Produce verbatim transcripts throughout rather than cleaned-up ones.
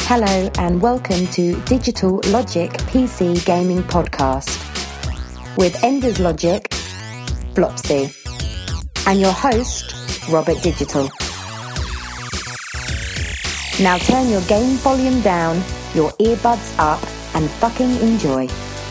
Hello and welcome to Digital Logic P C Gaming Podcast with Enders Logic, Flopsy, and your host, Robert Digital. Now turn your game volume down, your earbuds up, and fucking enjoy.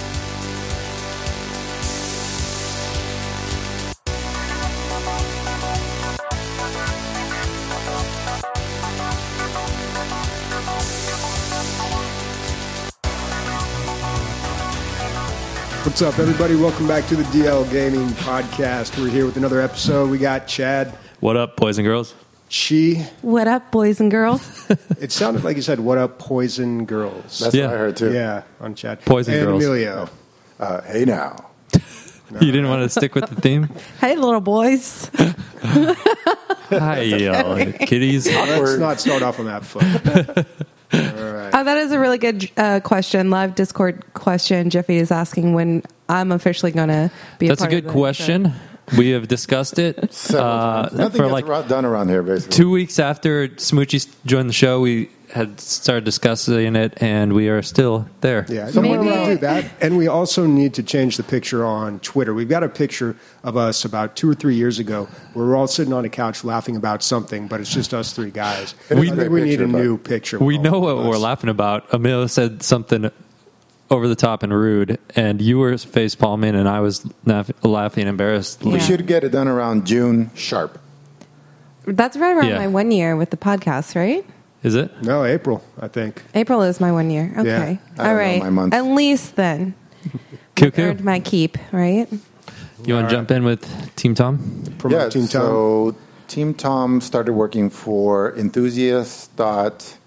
What's up, everybody? Welcome back to the D L Gaming Podcast. We're here with another episode. We got Chad. What up, boys and girls? Chi. What up, boys and girls? It sounded like you said, what up, Poison Girls. That's Yeah. what I heard, too. Yeah, on Chad. Poison and Girls. Emilio. Uh, hey, now. You didn't want to stick with the theme? Hey, little boys. Hi, y'all, kitties. Let's not start off on that foot. All right. Uh, that is a really good uh, question. Live Discord question. Jeffy is asking when I'm officially going to be. That's a, a part good of the question. We have discussed it Several uh, times. Nothing for gets like ro- done around here, basically. two weeks after Smoochie joined the show. We had started discussing it, and we are still there. Yeah, So no, maybe- we're going to do that. And we also need to change the picture on Twitter. We've got a picture of us about two or three years ago where we're all sitting on a couch laughing about something, but it's just us three guys. It is We, a great we need a picture, but- new picture. We with all know what of we're us. laughing about. Emilio said something over the top and rude, and you were face palming, and I was laugh- laughing embarrassed. We Yeah. should get it done around June sharp. That's right around Yeah. my one year with the podcast, right? Is it? No, April, I think. April is my one year. Okay. I don't All know right. my month. At least then. Cuckoo. Earned my keep, right? You want to jump in with Team Tom? Promote yeah, Team Tom. so Team Tom started working for enthusiast dot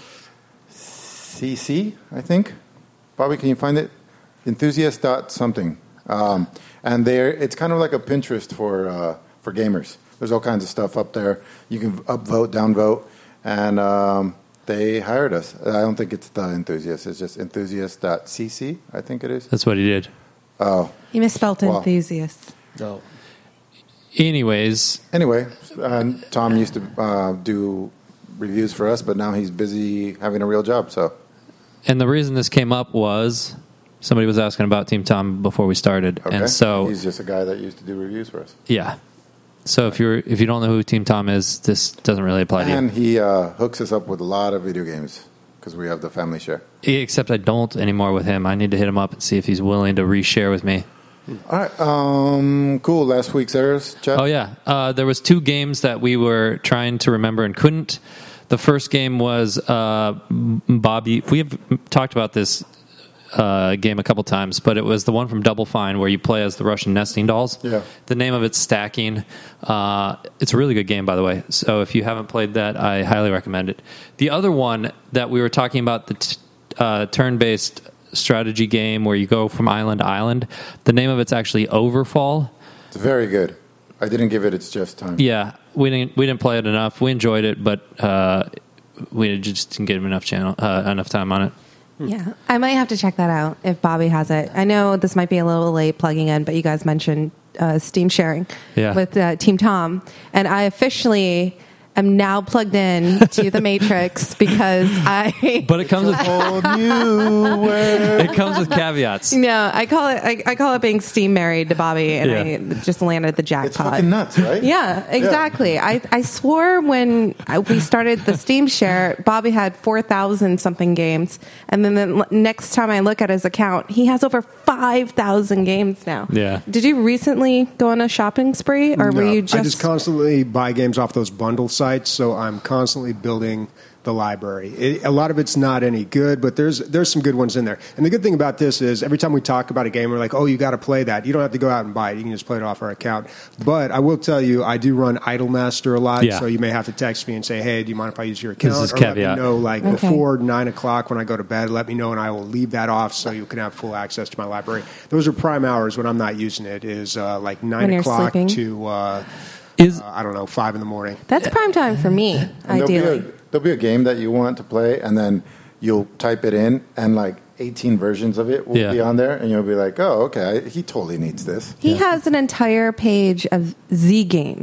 c c, I think. Bobby, can you find it? enthusiast dot something. Um, and there, it's kind of like a Pinterest for uh, for gamers. There's all kinds of stuff up there. You can upvote, downvote, and um, they hired us. I don't think it's the enthusiast. It's just enthusiast dot c c, I think it is. That's what he did. Oh, You misspelled Wow. enthusiast. No. Anyways, anyway, and Tom used to uh, do reviews for us, but now he's busy having a real job. So and the reason this came up was somebody was asking about Team Tom before we started, okay, and so he's just a guy that used to do reviews for us. yeah. So if you're if you don't know who Team Tom is, this doesn't really apply to And he uh, hooks us up with a lot of video games because we have the family share. you. Except I don't anymore with him. I need to hit him up and see if he's willing to reshare with me. All right, um, cool. Last week's errors, Chad. Oh yeah, uh, there was two games that we were trying to remember and couldn't. The first game was uh, Bobby. We have talked about this uh, game a couple times, but it was the one from Double Fine where you play as the Russian nesting dolls. Yeah. The name of it's Stacking. Uh, it's a really good game, by the way. So if you haven't played that, I highly recommend it. The other one that we were talking about, the t- uh, turn-based strategy game where you go from island to island, the name of it's actually Overfall. It's very good. I didn't give it its just time. Yeah, we didn't we didn't play it enough. We enjoyed it, but uh, we just didn't give him enough channel uh, enough time on it. Yeah. I might have to check that out if Bobby has it. I know this might be a little late plugging in, but you guys mentioned uh, Steam sharing Yeah. with uh, Team Tom. And I officially am now plugged in to the Matrix because I... But it comes with Whole new world. it comes with caveats. No, I call it I, I call it being Steam married to Bobby, and Yeah. I just landed the It's jackpot. fucking nuts, right? Yeah, exactly. I, I swore when I, we started the Steam share, Bobby had four thousand something games. And then the l- next time I look at his account, he has over five thousand games now. Yeah. Did you recently go on a shopping spree, or were No, you just... I just constantly buy games off those bundle sites, so I'm constantly building the library. It, a lot of it's not any good, but there's there's some good ones in there. And the good thing about this is every time we talk about a game, we're like, oh, you got to play that. You don't have to go out and buy it. You can just play it off our account. But I will tell you, I do run Idlemaster a lot, Yeah. so you may have to text me and say, hey, do you mind if I use your account? This is or let caveat. me know, like, Okay. before nine o'clock when I go to bed, let me know, and I will leave that off so you can have full access to my library. Those are prime hours when I'm not using it, is uh, like nine When you're o'clock sleeping? to, uh, Is uh, I don't know, five in the morning. That's prime time for me, And there'll be, ideally. a, there'll be a game that you want to play, and then you'll type it in, and like eighteen versions of it will Yeah. be on there, and you'll be like, oh, okay, he totally needs this. He has an entire page of Z games.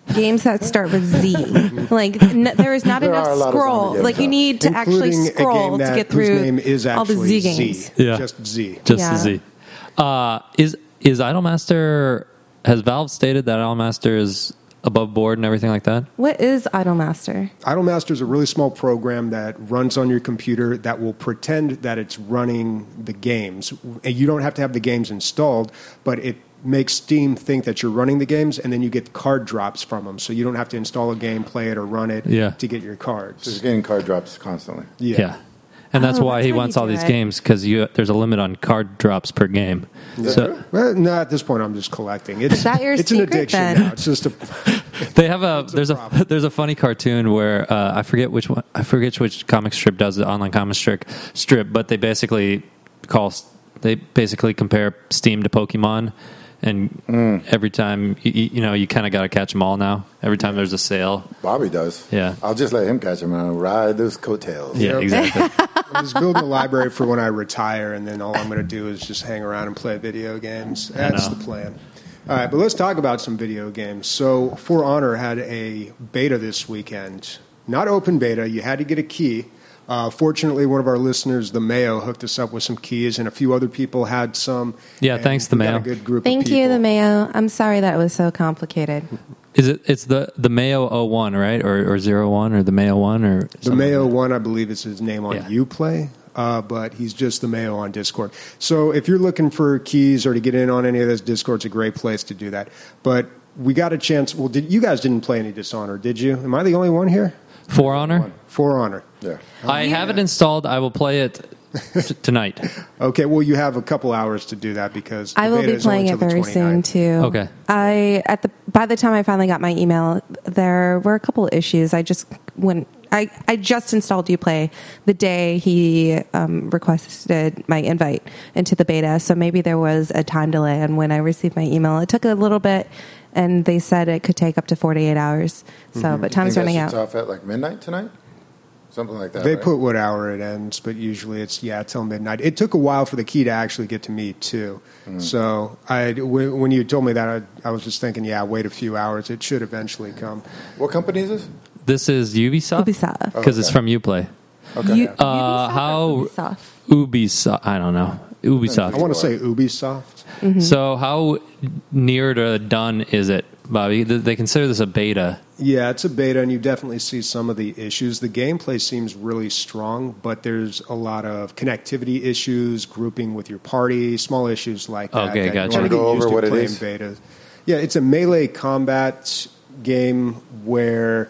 games that start with Z. Like n- there is not There are a enough lot of scroll. zombie games, Like you though. need to actually Including a scroll game to that- get whose through name is all the actually Z games. Z. Yeah. Just Z. Just Yeah. the Z. Uh, is is Idolmaster? Has Valve stated that Idolmaster is above board and everything like that? What is Idolmaster? Idolmaster is a really small program that runs on your computer that will pretend that it's running the games. And you don't have to have the games installed, but it makes Steam think that you're running the games, and then you get card drops from them. So you don't have to install a game, play it, or run it Yeah. to get your So cards. you're getting card drops constantly. Yeah. And that's Oh, why that's he how wants you all do these it. games because you there's a limit on card drops per game. So Well, no, at this point, I'm just collecting. It's, Is that your it's secret, an addiction then? now. It's just a. they have a a there's a, problem. there's a funny cartoon where uh, I forget which one I forget which comic strip does the online comic strip strip, but they basically call they basically compare Steam to Pokemon. And Mm. every time you, you you know you kind of got to catch them all now. Every time there's a sale, Bobby does. Yeah. I'll just let him catch him and ride those coattails. yeah, Yep. exactly. I'm just building a library for when I retire, and then all I'm going to do is just hang around and play video games. That's know. the plan. All right, but let's talk about some video games. So, For Honor had a beta this weekend. Not open beta, you had to get a key. Uh, fortunately, one of our listeners, the Mayo, hooked us up with some keys, and a few other people had some. Yeah, and thanks, the we got Mayo. a good group Thank of people. you, the Mayo. I'm sorry that was so complicated. Is it? It's the the Mayo oh one, right, or or zero one, or the Mayo one, or The something? Mayo one, I believe, is his name on Yeah. Uplay, uh, but he's just the Mayo on Discord. So if you're looking for keys or to get in on any of this, Discord's a great place to do that. But we got a chance. Well, did you guys didn't play any Dishonored, did you? Am I the only one here? For Honor. For Honor. Yeah. I have it installed. I will play it t- tonight. Okay, well, you have a couple hours to do that because the I will beta be is only playing it till the very soon twenty-ninth. too. Okay. I at the by the time I finally got my email, there were a couple of issues. I just when I I just installed Uplay the day he um, requested my invite into the beta, so maybe there was a time delay on when I received my email. It took a little bit, and they said it could take up to forty-eight hours. So, Mm-hmm. but time's I think running that out. shoots off at like midnight tonight? Something like that. They right? put what hour it ends, but usually it's yeah till midnight. It took a while for the key to actually get to me too. Mm. So I when when you told me that, I, I was just thinking, yeah, wait a few hours. It should eventually come. What company is this? This is Ubisoft. Ubisoft. Because it's Okay. from Uplay. Okay. U- Uh, Ubisoft or how- Ubisoft? Ubisoft. I don't know. Ubisoft. I want to say Ubisoft. Mm-hmm. So how near to done is it, Bobby? Th- They consider this a beta. Yeah, it's a beta, and you definitely see some of the issues. The gameplay seems really strong, but there's a lot of connectivity issues, grouping with your party, small issues like that. Okay, that gotcha. You Wanna want to go get over used to what it playing is? beta. Yeah, it's a melee combat game where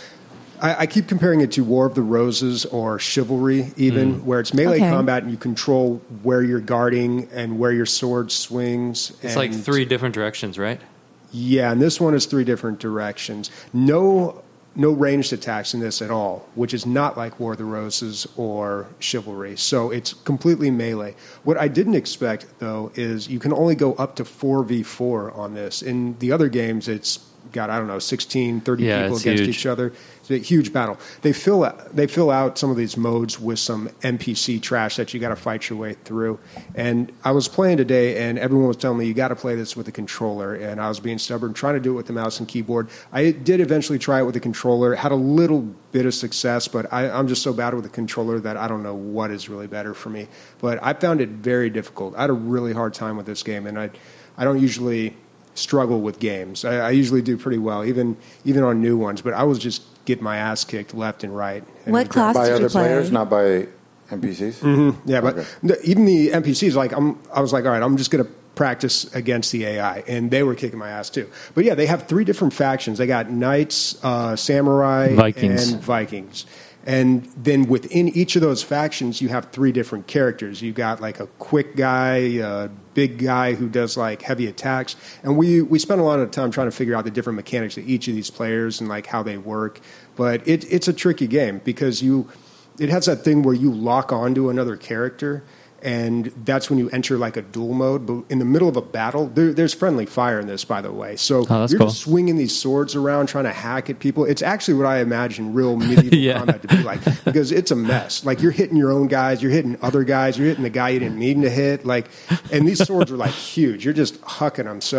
I, I keep comparing it to War of the Roses or Chivalry, even, where it's melee Okay. combat and you control where you're guarding and where your sword swings. It's like and- three different directions, right? Yeah, and this one is three different directions. No, no ranged attacks in this at all, which is not like War of the Roses or Chivalry. So it's completely melee. What I didn't expect, though, is you can only go up to four v four on this. In the other games, it's got, I don't know, sixteen, thirty Yeah, people it's against huge. each other. It's a huge battle. They fill out, they fill out some of these modes with some N P C trash that you got to fight your way through. And I was playing today, and everyone was telling me you got to play this with a controller. And I was being stubborn, trying to do it with the mouse and keyboard. I did eventually try it with a controller. Had a little bit of success, but I, I'm just so bad with a controller that I don't know what is really better for me. But I found it very difficult. I had a really hard time with this game, and I, I don't usually struggle with games. I, I usually do pretty well, even even on new ones. But I was just getting my ass kicked left and right. And What it- class By did you other play? players, not by N P Cs? Mm-hmm. Yeah, but Okay. the, even the N P Cs, like I'm, I was like, all right, I'm just going to practice against the A I, and they were kicking my ass too. But yeah, they have three different factions. They got knights, uh, samurai, Vikings. and Vikings. And then within each of those factions, you have three different characters. You've got like a quick guy, a big guy who does like heavy attacks. And we, we spent a lot of time trying to figure out the different mechanics of each of these players and like how they work. But it, it's a tricky game because you, it has that thing where you lock onto another character, and that's when you enter like a duel mode. But in the middle of a battle, there, there's friendly fire in this, by the way. So Oh, that's you're cool. just swinging these swords around, trying to hack at people. It's actually what I imagine real medieval Yeah. combat to be like, because it's a mess. Like you're hitting your own guys, you're hitting other guys, you're hitting the guy you didn't mean to hit. Like, and these swords are like huge. You're just hucking them. So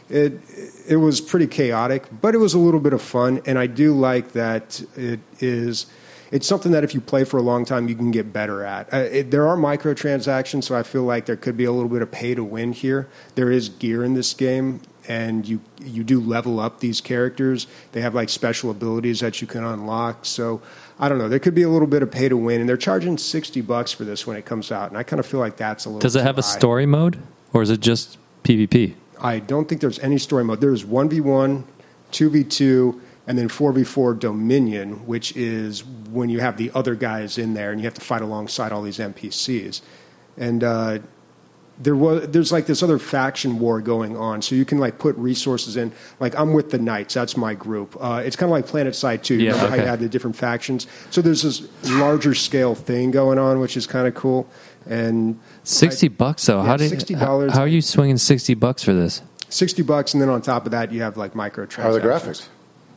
it it was pretty chaotic, but it was a little bit of fun, and I do like that it is. It's something that if you play for a long time, you can get better at. Uh, it, there are microtransactions, so I feel like there could be a little bit of pay to win here. There is gear in this game, and you you do level up these characters. They have like special abilities that you can unlock. So I don't know. There could be a little bit of pay to win, and they're charging sixty bucks for this when it comes out, and I kind of feel like that's a little. Does it have a high. story mode, or is it just PvP? I don't think there's any story mode. There's one v one, two v two, and then four v four Dominion, which is when you have the other guys in there and you have to fight alongside all these N P Cs. And uh, there was there's like this other faction war going on, so you can like put resources in. Like I'm with the Knights, that's my group. Uh, it's kind of like PlanetSide two. You Yeah, remember okay. how you had the different factions? So there's this larger scale thing going on, which is kind of cool. And Sixty bucks though. Yeah, how did sixty how, dollars. how are you swinging sixty bucks for this? sixty bucks, and then on top of that, you have like microtransactions. How are the graphics?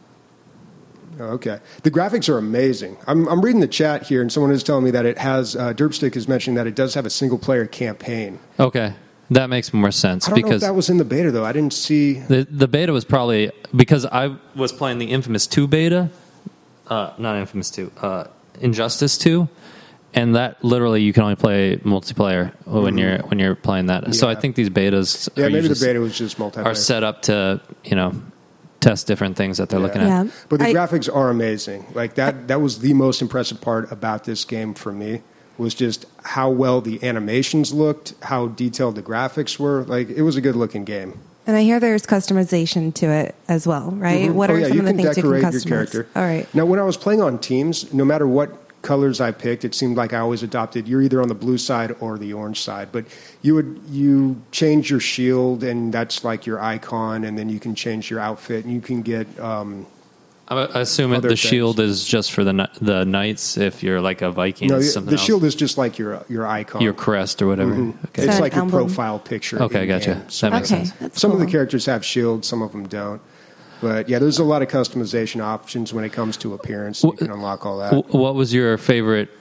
Oh, okay. The graphics are amazing. I'm, I'm reading the chat here, and someone is telling me that it has, uh, Derpstick is mentioning that it does have a single-player campaign. Okay, that makes more sense I don't know if because that was in the beta, though. I didn't see... the the beta was probably because I was playing the Infamous two beta, uh, not Infamous two, uh, Injustice two, and that literally you can only play multiplayer when you're when you're playing that. So I Yeah. think these betas, Yeah, are maybe the just- beta was just multiplayer. are set up to you know test different things that they're Yeah. looking at. Yeah. But the I- graphics are amazing. Like, that, that was the most impressive part about this game for me, was just how well the animations looked, how detailed the graphics were. Like, it was a good-looking game. And I hear there's customization to it as well, right? Mhm. What Oh, are yeah, some you of the can things you can decorate customize? your character. All right. Now, when I was playing on teams, no matter what colors I picked, it seemed like I always adopted. You're either on the blue side or the orange side, but you would you change your shield, and that's like your icon, and then you can change your outfit, and you can get. Um, I I assume it, Other the things. shield is just for the kni- the knights. If you're like a Viking, no, it's the something else. shield is just like your your icon, your crest or whatever. Mhm. Okay. It's So like an your emblem. profile picture. Okay, in-game. gotcha. So That makes Okay, sense. that's some of the cool. characters have shields, some of them don't. But yeah, there's a lot of customization options when it comes to appearance. You can unlock all that. Wh- What was your favorite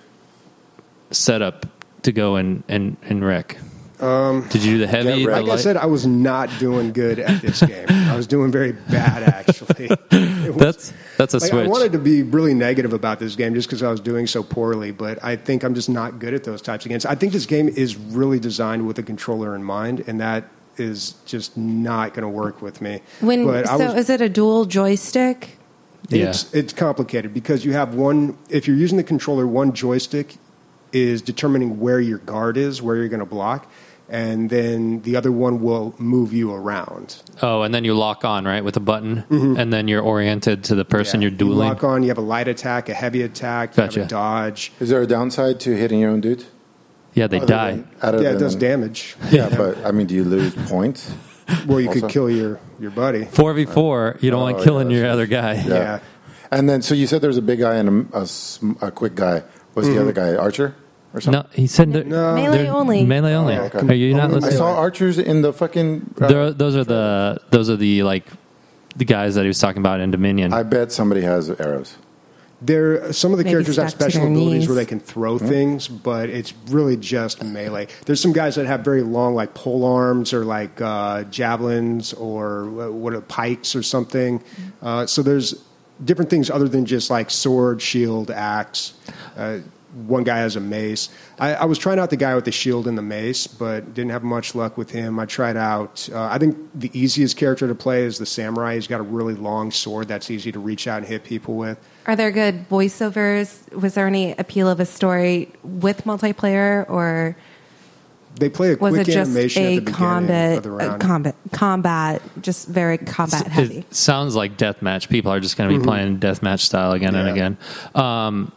setup to go and and, and wreck? Um, Did you do the heavy? Get The wrecked. Like I light? said, I was not doing good at this game. I was doing very bad, actually. It was- that's that's a like, switch. I wanted to be really negative about this game just because I was doing so poorly, but I think I'm just not good at those types of games. I think this game is really designed with a controller in mind, and that is just not going to work with me. When but I so was, is it a dual joystick? Yeah. It's it's complicated because you have one. If you're using the controller, one joystick is determining where your guard is, where you're going to block, and then the other one will move you around. Oh, and then you lock on right with a button, and then you're oriented to the person Yeah. you're dueling. You lock on. You have a light attack, a heavy attack, you Gotcha. have a dodge. Is there a downside to hitting your own dude? yeah, they Other die. than- other Yeah, it than- does damage. Yeah, but I mean, do you lose points? Well, you Also- could kill your, your buddy. Four v four. You don't Oh, want killing yeah, your that's- other guy. Yeah. Yeah. And then, so you said there's a big guy and a, a sm- a quick guy. What's the other guy? Archer or something? No, he said they're- No. Melee they're only. Melee only. Oh, okay. Are you not Only I listening? saw archers in the fucking. Uh, They're- those are the those are the like the guys that he was talking about in Dominion. I bet somebody has arrows. There, some of the Maybe characters have stuck to special their abilities knees. where they can throw things, but it's really just melee. There's some guys that have very long, like pole arms or like uh, javelins or uh, what are pikes or something. Uh, so there's different things other than just like sword, shield, axe. Uh, one guy has a mace. I, I was trying out the guy with the shield and the mace, but didn't have much luck with him. I tried out. Uh, I think the easiest character to play is the samurai. He's got a really long sword that's easy to reach out and hit people with. Are there good voiceovers? Was there any appeal of a story with multiplayer, or They play a was quick it just animation a at the beginning combat, of the uh, round. combat, combat, just very combat heavy? It sounds like deathmatch. People are just going to be playing deathmatch style again and Yeah. again. Um,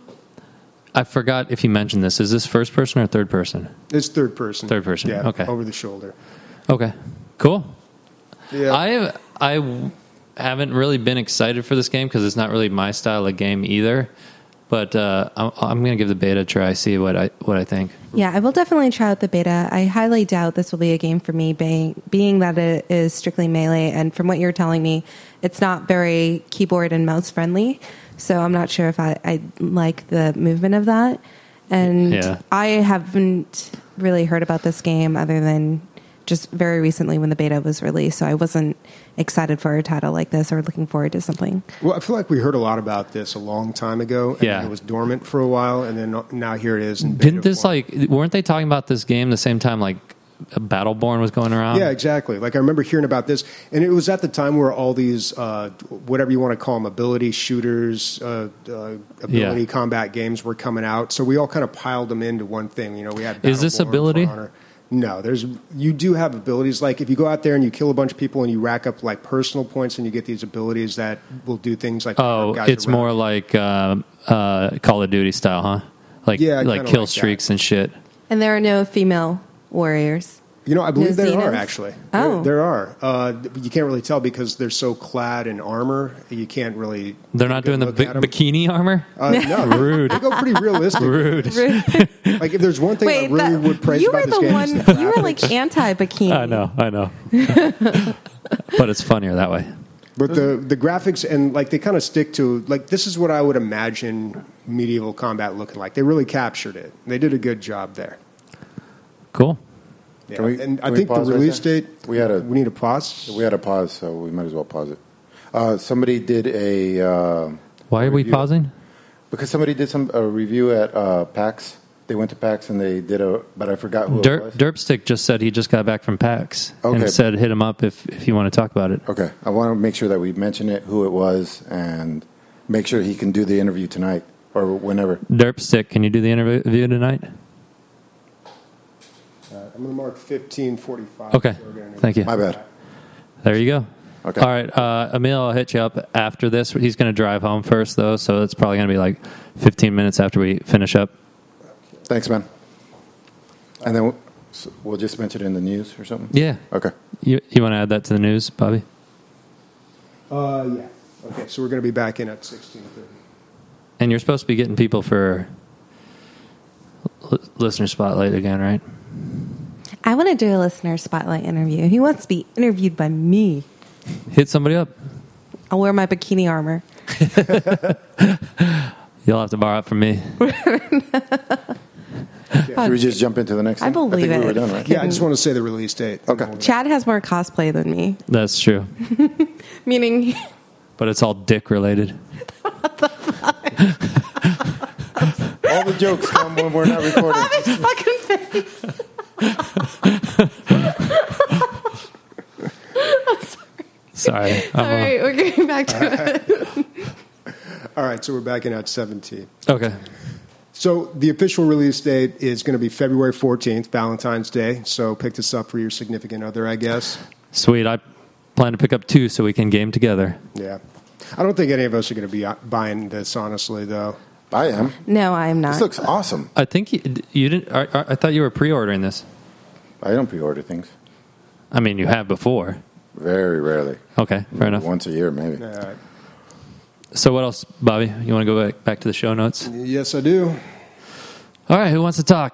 I forgot if you mentioned this. Is this first person or third person? It's third person. Third person, Yeah, okay. over the shoulder. Okay, cool. Yeah. I I w- haven't really been excited for this game because it's not really my style of game either. But uh, I'm, I'm going to give the beta a try. See what I what I think. Yeah, I will definitely try out the beta. I highly doubt this will be a game for me, being, being that it is strictly melee. And from what you're telling me, it's not very keyboard and mouse friendly. So I'm not sure if I, I like the movement of that. And Yeah. I haven't really heard about this game other than just very recently when the beta was released, so I wasn't excited for a title like this or looking forward to something. Well, I feel like we heard a lot about this a long time ago. And Yeah. it was dormant for a while, and then now here it is. In beta Didn't this form. like weren't they talking about this game the same time like Battleborn was going around? Yeah, exactly. Like I remember hearing about this, and it was at the time where all these, uh, whatever you want to call them, ability shooters, uh, uh, ability Yeah. combat games were coming out. So we all kind of piled them into one thing. You know, we had Is this Battleborn, ability? For Honor. No, there's you do have abilities. Like if you go out there and you kill a bunch of people and you rack up like personal points, and you get these abilities that will do things like Oh, guys it's around. more like uh, uh, Call of Duty style, huh? Like Yeah, like kinda kill like that. streaks and shit. And there are no female warriors. You know, I believe No there are Xenos? actually. Oh. there, there are. Uh, you can't really tell because they're so clad in armor. You can't really. They're not get a doing the good bi- look at 'em. bikini armor. Uh, no, Rude. They go pretty realistic. Rude. Like if there's one thing I Wait, really that- would praise you about were this the game, one. is the You were like graphics. anti-bikini. I know, I know. But it's funnier that way. But the the graphics and like they kind of stick to like this is what I would imagine medieval combat looking like. They really captured it. They did a good job there. Cool. Yeah. Can we- and can I we think the pause right release there? date We had a- we need to pause. We had a pause, so we might as well pause it. Uh, somebody did a uh, Why are we review- pausing? because somebody did some a review at uh, PAX. They went to PAX and they did a, but I forgot who it Derp, was. Derpstick just said he just got back from PAX Okay. and said hit him up if, if you want to talk about it. Okay, I want to make sure that we mention it, who it was, and make sure he can do the interview tonight or whenever. Derpstick, can you do the interview tonight? Uh, I'm going to mark fifteen forty-five. Okay, thank you. My bad. There you go. Okay. All right, uh, Emil, I'll hit you up after this. He's going to drive home first, though, so it's probably going to be like fifteen minutes after we finish up. Thanks, man. And then we'll, so we'll just mention it in the news or something. Yeah. Okay. You you want to add that to the news, Bobby? Uh, yeah. Okay, so we're going to be back in at sixteen thirty. And you're supposed to be getting people for l- listener spotlight again, right? I want to do a listener spotlight interview. He wants to be interviewed by me. Hit somebody up. I'll wear my bikini armor. You'll have to borrow it from me. Should we just jump into the next I thing? believe I think we were it. done, right? Yeah, I just want to say the release date. Okay. Chad has more cosplay than me, That's true. meaning But it's all dick related. All the jokes come when we're not recording. his fucking face. Sorry. I'm, All uh, right, we're getting back to it. All right, so we're back in at seventeen. Okay. So the official release date is going to be February fourteenth, Valentine's Day. So pick this up for your significant other, I guess. Sweet. I plan to pick up two so we can game together. Yeah. I don't think any of us are going to be buying this, honestly, though. I am. No, I am not. This looks awesome. I think you, you didn't. I, I thought you were pre-ordering this. I don't pre-order things. I mean, you have before. Very rarely. Okay, fair enough. Once a year, maybe. All right. So what else, Bobby? You want to go back, back to the show notes? Yes, I do. All right, who wants to talk?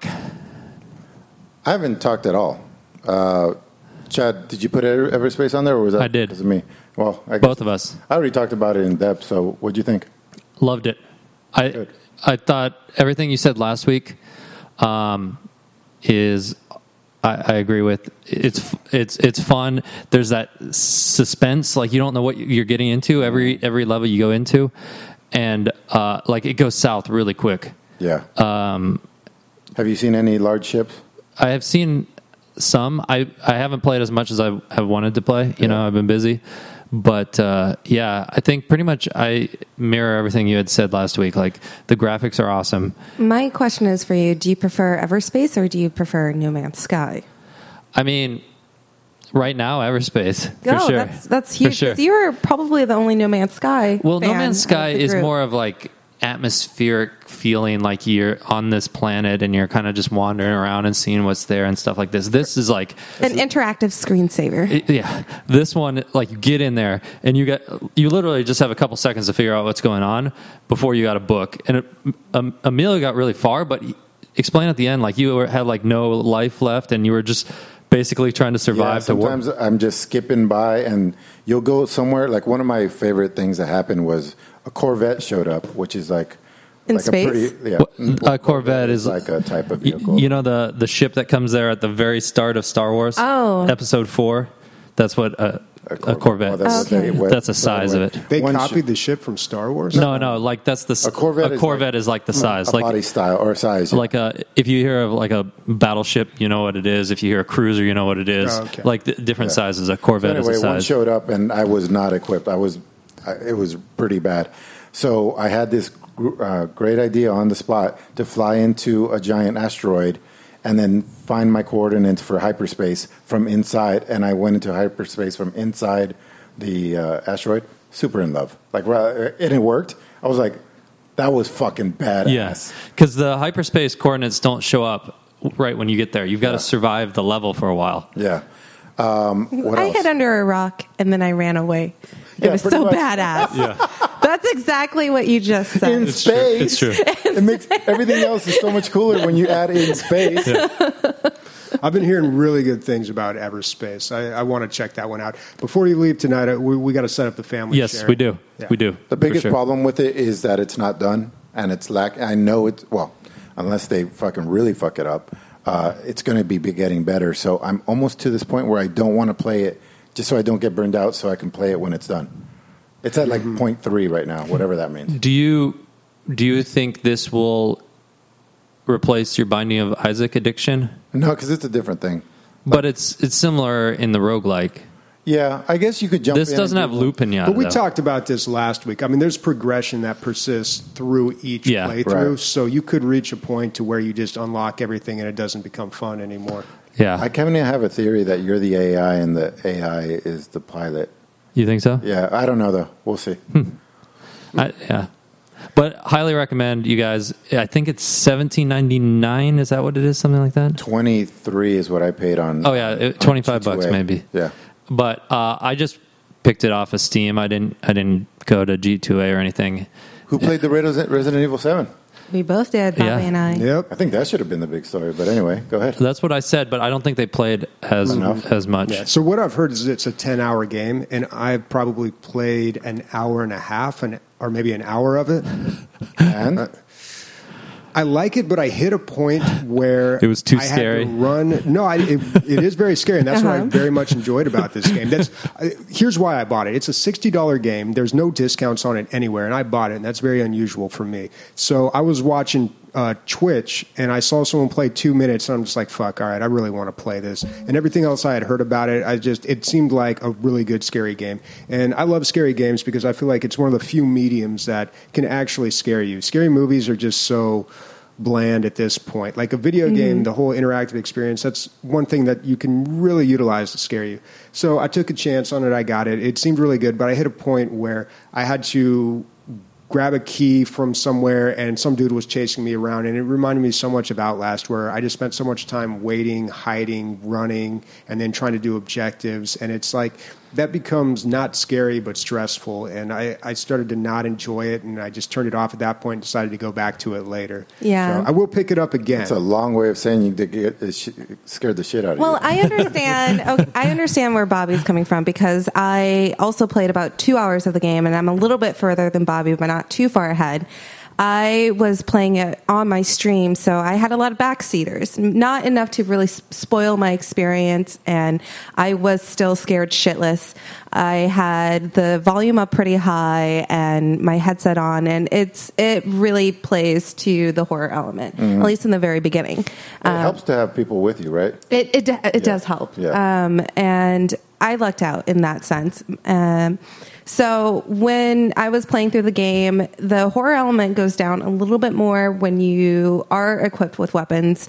I haven't talked at all. Uh, Chad, did you put Ever- Everspace on there, or was that I did. because of me? Well, I guess Both of us. I already talked about it in depth. So, what'd you think? Loved it. I Good. I thought everything you said last week um, is I, I agree with. It's it's it's fun. There's that suspense, like you don't know what you're getting into every every level you go into, and uh, like it goes south really quick. Yeah. Um, Have you seen any large ships? I have seen some. I, I haven't played as much as I have wanted to play. You know, I've been busy. But, uh, yeah, I think pretty much I mirror everything you had said last week. Like, the graphics are awesome. My question is for you: do you prefer Everspace or do you prefer No Man's Sky? I mean, right now, Everspace, for oh, sure. that's that's For huge. sure. 'Cause you're probably the only No Man's Sky. Well, No fan Man's out Sky of the is group. more of like atmospheric feeling, like you're on this planet and you're kind of just wandering around and seeing what's there and stuff like this. This is like an interactive screensaver. It- yeah, this one, like, you get in there and you get you literally just have a couple seconds to figure out what's going on before you got a book. And it, um, Emilio got really far, but he, explain at the end, like you were, had like no life left and you were just basically trying to survive Yeah, to work. sometimes I'm just skipping by, and you'll go somewhere. Like one of my favorite things that happened was a Corvette showed up, which is like In like space? A pretty, yeah, Well, a Corvette is like a type of y- vehicle. You know the the ship that comes there at the very start of Star Wars. Oh. Episode four. That's what a, a Corvette. Oh, that's what Okay. they- what- That's the size of it. They One copied sh- the ship from Star Wars? No, no, like that's the s- A Corvette is Corvette like- is like the size, a like body style or size. yeah. like a if you hear of like a battleship, you know what it is. If you hear a cruiser, you know what it is. Oh, okay. Like the different Yeah. sizes. A Corvette So anyway, is a one size. showed up and I was not equipped. I was, I, it was pretty bad. So I had this gr- uh, great idea on the spot to fly into a giant asteroid and then find my coordinates for hyperspace from inside. And I went into hyperspace from inside the uh, asteroid. Super in love. Like, right- and it worked. I was like, that was fucking badass. Yes, because the hyperspace coordinates don't show up right when you get there. You've got Yeah. to survive the level for a while. Yeah. Um, what I else? hid under a rock and then I ran away. It Yeah, was pretty so much. badass. Yeah, That's exactly what you just said. in it's true. space. It's true. It makes everything else is so much cooler when you add in space. I've been hearing really good things about Everspace. I, I want to check that one out. Before you leave tonight, uh, we, we got to set up the family Yes, share. we do. Yeah. We do. The for biggest sure. problem with it is that it's not done and it's lack. I know it's well, unless they fucking really fuck it up, uh, it's going to be be getting better. So I'm almost to this point where I don't want to play it just so I don't get burned out, so I can play it when it's done. It's at like point three right now, whatever that means. Do you do you think this will replace your Binding of Isaac addiction? No, because it's a different thing. But it's it's similar in the roguelike. Yeah, I guess you could jump. This in doesn't and have do- loop pinata. But we though. talked about this last week. I mean, there's progression that persists through each Yeah. playthrough. Right. So you could reach a point to where you just unlock everything and it doesn't become fun anymore. Yeah, I kind of have a theory that you're the A I and the A I is the pilot. you think so? Yeah, I don't know though. We'll see. I, yeah. But highly recommend you guys. I think it's seventeen ninety nine. Is that what it is? Something like that. twenty-three is what I paid on. Oh yeah, it- twenty five G two A. bucks maybe. Yeah. But uh, I just picked it off of Steam. I didn't. I didn't go to G two A or anything. Who played the Resident Resident Evil seven? We both did, Bobby Yeah. and I. Yep. I think that should have been the big story. But anyway, go ahead. That's what I said. But I don't think they played as Enough. as much. Yeah. So what I've heard is it's a ten-hour game, and I've probably played an hour and a half, and or maybe an hour of it. And I like it, but I hit a point where It was too I had scary. to run. No, I, it, it is very scary, and that's what I Uh-huh. very much enjoyed about this game. That's I, here's why I bought it. It's a sixty dollars game. There's no discounts on it anywhere, and I bought it, and that's very unusual for me. So I was watching uh, Twitch, and I saw someone play two minutes, and I'm just like, "Fuck! All right, I really want to play this." And everything else I had heard about it, I just it seemed like a really good scary game. And I love scary games because I feel like it's one of the few mediums that can actually scare you. Scary movies are just so bland at this point. Like a video game, the whole interactive experience, that's one thing that you can really utilize to scare you. So I took a chance on it. I got it. It seemed really good, but I hit a point where I had to grab a key from somewhere and some dude was chasing me around, and it reminded me so much of Outlast, where I just spent so much time waiting, hiding, running, and then trying to do objectives. And it's like that becomes not scary but stressful, and I, I started to not enjoy it, and I just turned it off at that point and decided to go back to it later. Yeah. So I will pick it up again. it's a long way of saying you did get, it sh- scared the shit out of Well, you. I understand. Okay, I understand where Bobby's coming from because I also played about two hours of the game, and I'm a little bit further than Bobby, but not too far ahead. I was playing it on my stream, so I had a lot of backseaters, not enough to really s- spoil my experience, and I was still scared shitless. I had the volume up pretty high and my headset on, and it's it really plays to the horror element, at least in the very beginning. it Um, helps to have people with you, right? It it, it Yeah. does help. Yeah. Um, and I lucked out in that sense. Um, so when I was playing through the game, the horror element goes down a little bit more when you are equipped with weapons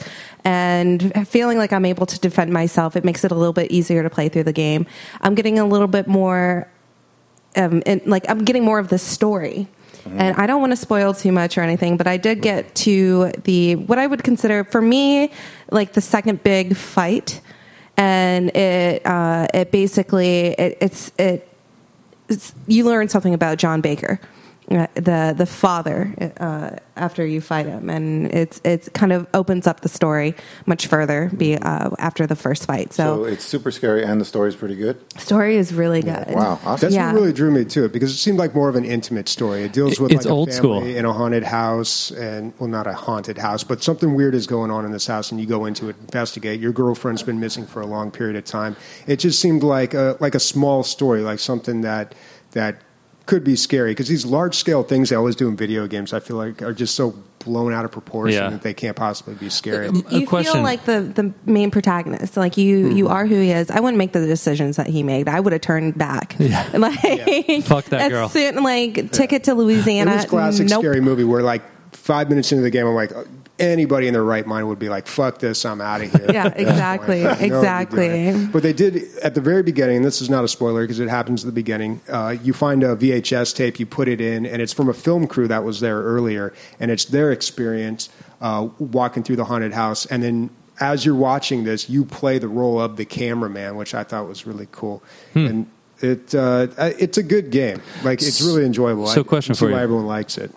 and feeling like I'm able to defend myself. It makes it a little bit easier to play through the game. I'm getting a little bit more, um, in, like I'm getting more of the story. And I don't want to spoil too much or anything, but I did get to the, what I would consider for me, like the second big fight. And it, uh, it basically, it, it's, it, it's, you learn something about John Baker. the the father uh, after you fight him, and it's it's kind of opens up the story much further be, uh, after the first fight. So, So it's super scary, and the story's pretty good. story is really good. Wow, awesome. That's Yeah. what really drew me to it because it seemed like more of an intimate story. It deals with It's like a old family school. in a haunted house, and well, not a haunted house, but something weird is going on in this house, and you go into it, investigate. Your girlfriend's been missing for a long period of time. It just seemed like a, like a small story, like something that that could be scary because these large scale things they always do in video games, I feel like, are just so blown out of proportion Yeah. that they can't possibly be scary. A You question. feel like the, the main protagonist, like you Mm-hmm. you are who he is. I wouldn't make the decisions that he made. I would have turned back. Yeah. Like, Fuck that as girl. Soon, like ticket to It Louisiana. was classic nope. scary movie where like five minutes into the game, I'm like, anybody in their right mind would be like, fuck this, I'm out of here. Yeah, exactly, Like, no, exactly. you're doing it. But they did, at the very beginning, and this is not a spoiler because it happens at the beginning, uh, you find a V H S tape, you put it in, and it's from a film crew that was there earlier, and it's their experience uh, walking through the haunted house, and then as you're watching this, you play the role of the cameraman, which I thought was really cool. Hmm. And it uh, it's a good game. Like, it's really enjoyable. So I question can see for why you. everyone likes it.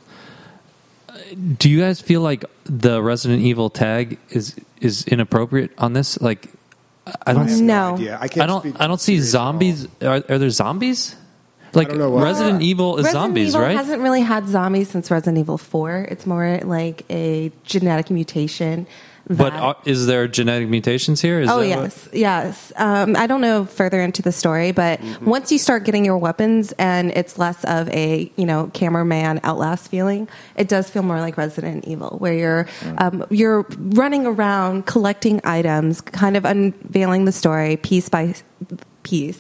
Do you guys feel like the Resident Evil tag is is inappropriate on this? Like, I don't. I have No. idea. I can't I don't. speak I don't see serious at all. zombies. Are, are there zombies? Like don't know what- Resident Evil is Resident zombies, Evil right? hasn't really had zombies since Resident Evil four. It's more like a genetic mutation. But that- are, is there genetic mutations here? Is oh that yes, yes. Um, I don't know further into the story, but Mm-hmm. once you start getting your weapons and it's less of a you know cameraman Outlast feeling, it does feel more like Resident Evil, where you're um, you're running around collecting items, kind of unveiling the story piece by piece,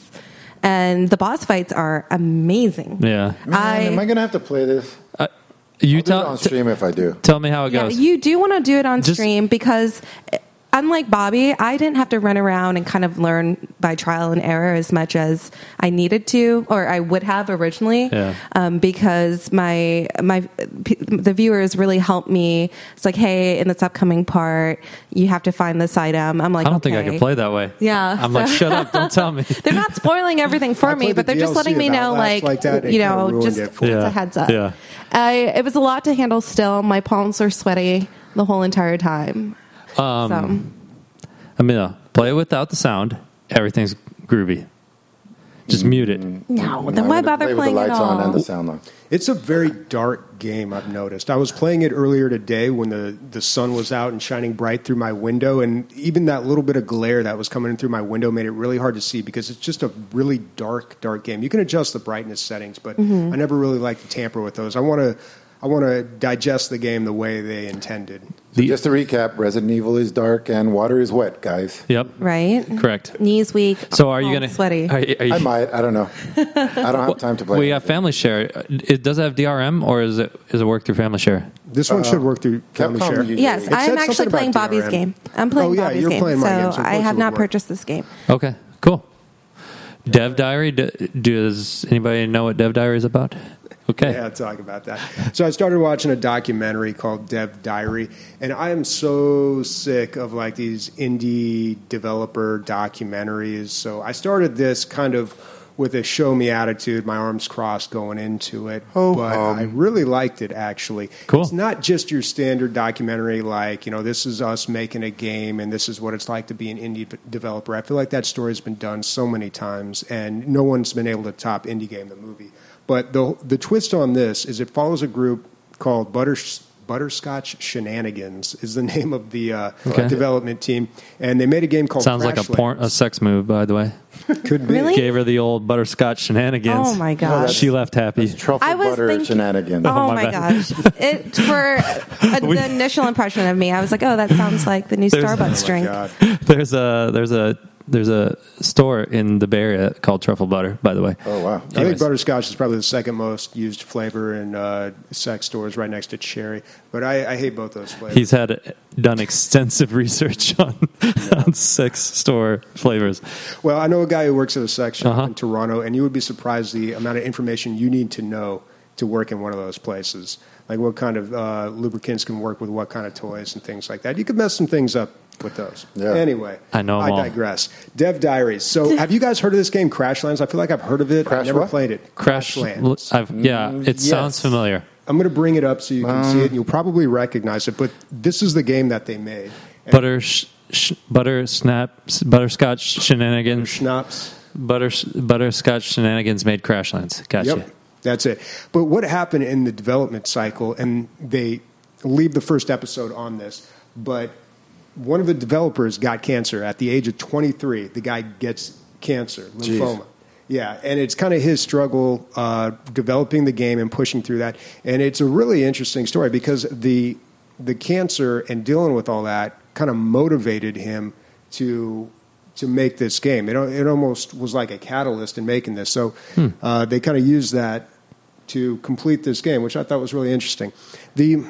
and the boss fights are amazing. What? Yeah. Man, I- am I going to have to play this? You I'll do it tell on t- stream if I do. tell me how it Yeah, goes. you do want to do it on Just- stream because, uh, unlike Bobby, I didn't have to run around and kind of learn by trial and error as much as I needed to, or I would have originally. Yeah. Um, because my my p- the viewers really helped me. It's like, hey, in this upcoming part, you have to find this item. I'm like, I don't think I okay. can play that way. Yeah, I'm like, so- shut up! Don't tell me. They're not spoiling everything for I me, played but the they're just D L C letting me of know, Outlast like, like that, and you it kinda know, ruined just it for me. it's Yeah. a heads up. Yeah. I, it was a lot to handle. Still, my palms were sweaty the whole entire time. Um, I mean, uh, play it without the sound. Everything's groovy. Just mute it. no, I'm then why gonna bother play playing with the it lights on all? and the sound on. It's a very dark game, I've noticed. I was playing it earlier today when the, the sun was out and shining bright through my window, and even that little bit of glare that was coming in through my window made it really hard to see because it's just a really dark, dark game. You can adjust the brightness settings, but Mm-hmm. I never really like to tamper with those. I want to I want to digest the game the way they intended. So just to recap, Resident Evil is dark and water is wet, guys. Yep. Right? Correct. Knees weak. So are you palms gonna sweaty? Are, you- are you, I might. I don't know. I don't have time to play. we got family share. It does it have D R M or is it is it work through family share? This one should work through Family Capcom Share. usually- Yes, It I said am actually something about playing Bobby's D R M. game. I'm playing Oh, yeah, Bobby's you're game, playing so my game, so of I course have it not would work. purchased this game. Okay. Cool. Dev Diary. D- Does anybody know what Dev Diary is about? Okay. Yeah, talk about that. So I started watching a documentary called Dev Diary, and I am so sick of like these indie developer documentaries. So I started this kind of with a show me attitude, my arms crossed going into it. Ho, but hum. I really liked it, actually. Cool. It's not just your standard documentary like, you know, this is us making a game and this is what it's like to be an indie v- developer. I feel like that story has been done so many times, and no one's been able to top Indie Game, the movie. But the the twist on this is it follows a group called Butter, Butterscotch Shenanigans is the name of the uh, Okay. development team, and they made a game called Sounds like a porn, a Crashlands. sex move, by the way. Could be. Really? Gave her the old butterscotch shenanigans. Oh my gosh. She left happy. Truffle I was butter thinking- shenanigans. Oh, my my bad. gosh! It for uh, the initial impression of me, I was like, "Oh, that sounds like the new There's- Starbucks Oh, drink." God. There's a there's a there's a store in the Bay Area called Truffle Butter, by the way. Oh wow. I think Anyways. butterscotch is probably the second most used flavor in uh, sex stores, right next to cherry. But I, I hate both those flavors. He's had done extensive research on, on sex store flavors. Well, I know a guy who works at a sex shop Uh-huh. in Toronto, and you would be surprised the amount of information you need to know to work in one of those places. Like what kind of uh, lubricants can work with what kind of toys and things like that. You could mess some things up with those. Yeah. Anyway, I know 'em I all. digress. Dev Diaries. So, have you guys heard of this game, Crashlands? I feel like I've heard of it. Crash I've never what? played it. Crash. Crashlands. I've, yeah, it yes. sounds familiar. I'm going to bring it up so you can Um, see it, and you'll probably recognize it. But this is the game that they made. And Butter, sh- sh- butter snap, butterscotch shenanigans. Schnapps. Butter, butterscotch shenanigans made Crashlands. Gotcha. Yep, that's it. But what happened in the development cycle, and they leave the first episode on this, but one of the developers got cancer at the age of twenty-three. The guy gets cancer, lymphoma. Jeez. Yeah, and it's kind of his struggle uh, developing the game and pushing through that. And it's a really interesting story because the the cancer and dealing with all that kind of motivated him to to make this game. It, it almost was like a catalyst in making this. So hmm. uh, they kind of used that to complete this game, which I thought was really interesting. The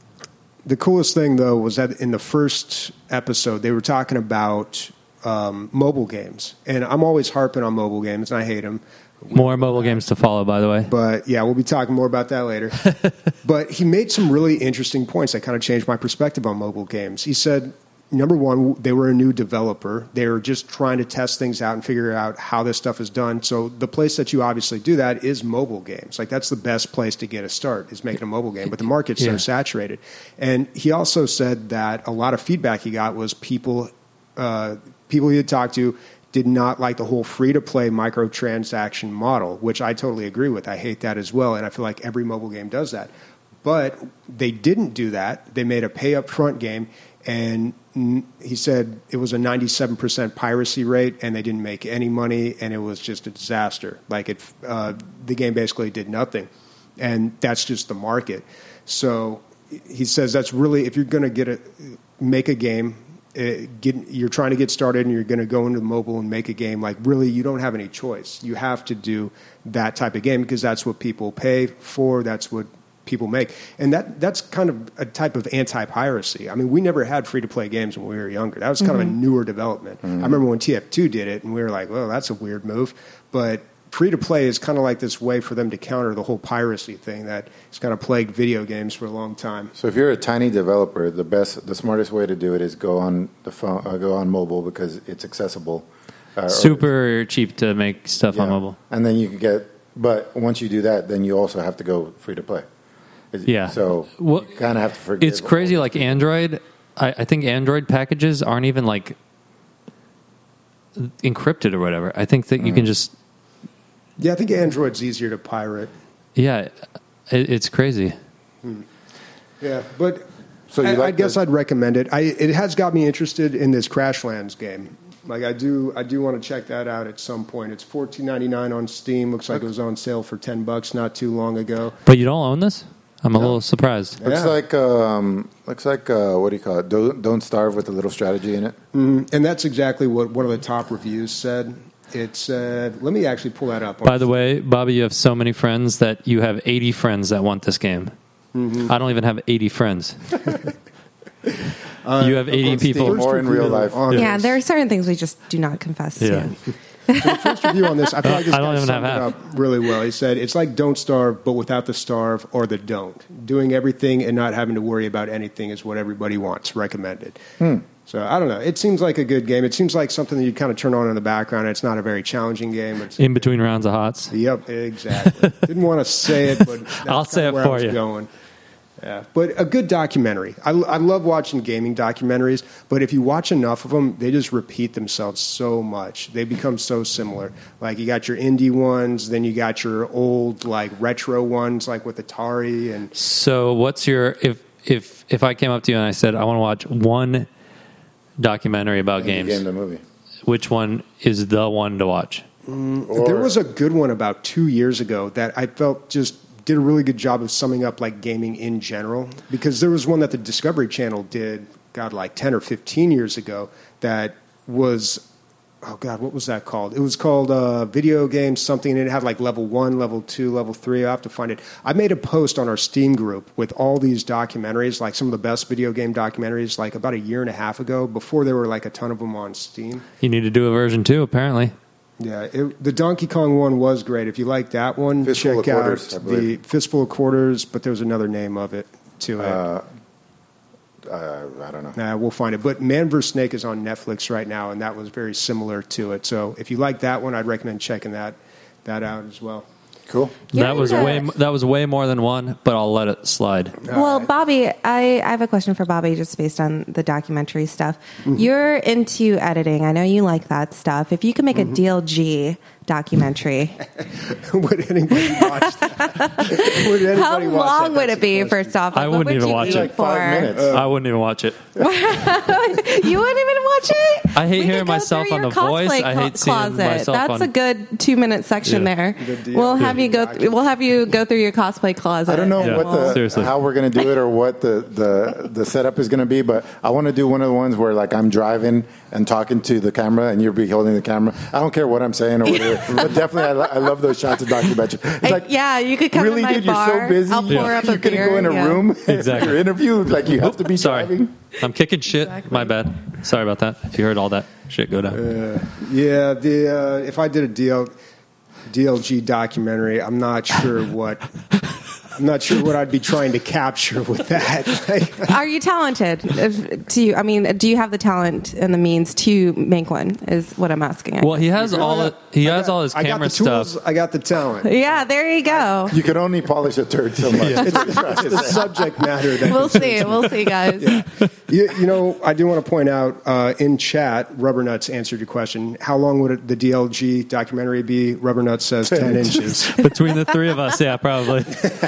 the coolest thing, though, was that in the first episode, they were talking about um, mobile games. And I'm always harping on mobile games, and I hate them. More mobile games to follow, by the way. But, yeah, we'll be talking more about that later. But he made some really interesting points that kind of changed my perspective on mobile games. He said, number one, they were a new developer. They were just trying to test things out and figure out how this stuff is done. So the place that you obviously do that is mobile games. Like, that's the best place to get a start, is making a mobile game. But the market's yeah. so saturated. And he also said that a lot of feedback he got was people, uh, people he had talked to did not like the whole free-to-play microtransaction model, which I totally agree with. I hate that as well, and I feel like every mobile game does that. But they didn't do that. They made a pay-up-front game, and he said it was a ninety-seven percent piracy rate, and they didn't make any money, and it was just a disaster. Like it, uh, the game basically did nothing, and that's just the market. So he says that's really, if you're going to get a make a game, uh, get, you're trying to get started, and you're going to go into mobile and make a game. Like really, you don't have any choice. You have to do that type of game because that's what people pay for. That's what people make. And that that's kind of a type of anti-piracy. I mean, we never had free-to-play games when we were younger. That was kind mm-hmm. of a newer development. Mm-hmm. I remember when T F two did it, and we were like, well, that's a weird move. But free-to-play is kind of like this way for them to counter the whole piracy thing that has kind of plagued video games for a long time. So if you're a tiny developer, the best, the smartest way to do it is go on the phone, uh, go on mobile because it's accessible. Uh, Super cheap to make stuff yeah. on mobile. And then you can get, but once you do that, then you also have to go free-to-play. Yeah. So well, you kind of have to forgive. It's crazy. Like Android, I, I think Android packages aren't even like encrypted or whatever. I think that mm. you can just. Yeah, I think Android's easier to pirate. Yeah, it, it's crazy. Hmm. Yeah, but so you I, like I guess the- I'd recommend it. I, it has got me interested in this Crashlands game. Like I do, I do want to check that out at some point. It's fourteen ninety-nine on Steam. Looks like okay. it was on sale for ten bucks not too long ago. But you don't own this? I'm a no. little surprised. Looks yeah. like um, looks like uh, what do you call it? Don't, don't starve with a little strategy in it. Mm-hmm. And that's exactly what one of the top reviews said. It said, let me actually pull that up. By the way, Bobby, you have so many friends that you have eighty friends that want this game. Mm-hmm. I don't even have eighty friends. uh, you have eighty people. More in real life. Yeah, there are certain things we just do not confess yeah. to. So the first review on this, I feel like this I don't guy even summed have it half. up really well. He said, it's like Don't Starve, but without the starve or the don't. Doing everything and not having to worry about anything is what everybody wants. Recommended. Hmm. So, I don't know. It seems like a good game. It seems like something that you kind of turn on in the background. It's not a very challenging game. It's, in between rounds of hots. Yep, exactly. Didn't want to say it, but that's I'll say it where for I was you. Going. Yeah, but a good documentary. I, I love watching gaming documentaries, but if you watch enough of them, they just repeat themselves so much. They become so similar. Like you got your indie ones, then you got your old like retro ones, like with Atari and. So, what's your if if if I came up to you and I said I want to watch one documentary about games, game the movie, which one is the one to watch? Mm, there was a good one about two years ago that I felt just. Did a really good job of summing up like gaming in general, because there was one that the Discovery Channel did, God, like ten or fifteen years ago that was, oh God, what was that called? It was called uh, Video Game Something, and it had like level one, level two, level three. I have to find it. I made a post on our Steam group with all these documentaries, like some of the best video game documentaries, like about a year and a half ago, before there were like a ton of them on Steam. You need to do a version two, apparently. Yeah, it, the Donkey Kong one was great. If you like that one, Fistful check of Quarters, out I the believe. Fistful of Quarters, but there was another name of it to it. Uh, Uh, I don't know. Nah, we'll find it. But Man versus. Snake is on Netflix right now, and that was very similar to it. So if you like that one, I'd recommend checking that that out as well. Cool. You're That was into- way that was way more than one, but I'll let it slide. Well, Bobby, I, I have a question for Bobby just based on the documentary stuff. Mm-hmm. You're into editing. I know you like that stuff. If you could make Mm-hmm. a D L G documentary, Would anybody watch that? Would anybody how watch that? long would That's it be, the question. first off? I Like, what wouldn't would even you watch eat it. Like five for? minutes. I wouldn't even watch it. You wouldn't even watch it? I hate We hearing could go myself through on your The Voice. cosplay I hate clo- seeing closet. myself That's on- a good two minute section Yeah. there. Good deal. We'll have Yeah. you go. Th- we'll have you go through your cosplay closet. I don't know Yeah, what the seriously. how we're going to do it or what the, the, the setup is going to be, but I want to do one of the ones where like I'm driving and talking to the camera and you'll be holding the camera. I don't care what I'm saying or whatever, but definitely I, lo- I love those shots of documentary. It's I- like, yeah, you could come really, to my dude, bar. you're so busy. I'll pour Yeah. up a you couldn't beer. go in a yeah. room Exactly. for interview. Like you have to be Sorry. driving. I'm kicking shit. My bad. Sorry about that. If you heard all that shit go down. Yeah, the uh, if I did a D L, D L G documentary, I'm not sure what I'm not sure what I'd be trying to capture with that. Like, Are you talented? If, do you? I mean, do you have the talent and the means to make one? Is what I'm asking. I Well, he has You know all what? the, he I has got- all his I got camera the tools, stuff. I got the talent. yeah, there you go. You can only polish a turd so much. It's, it's the subject matter that We'll see. We'll see, guys. You, you know, I do want to point out uh, in chat, Rubber Nuts answered your question. How long would it, the D L G documentary be? Rubber Nuts says ten inches. Between the three of us, yeah, probably.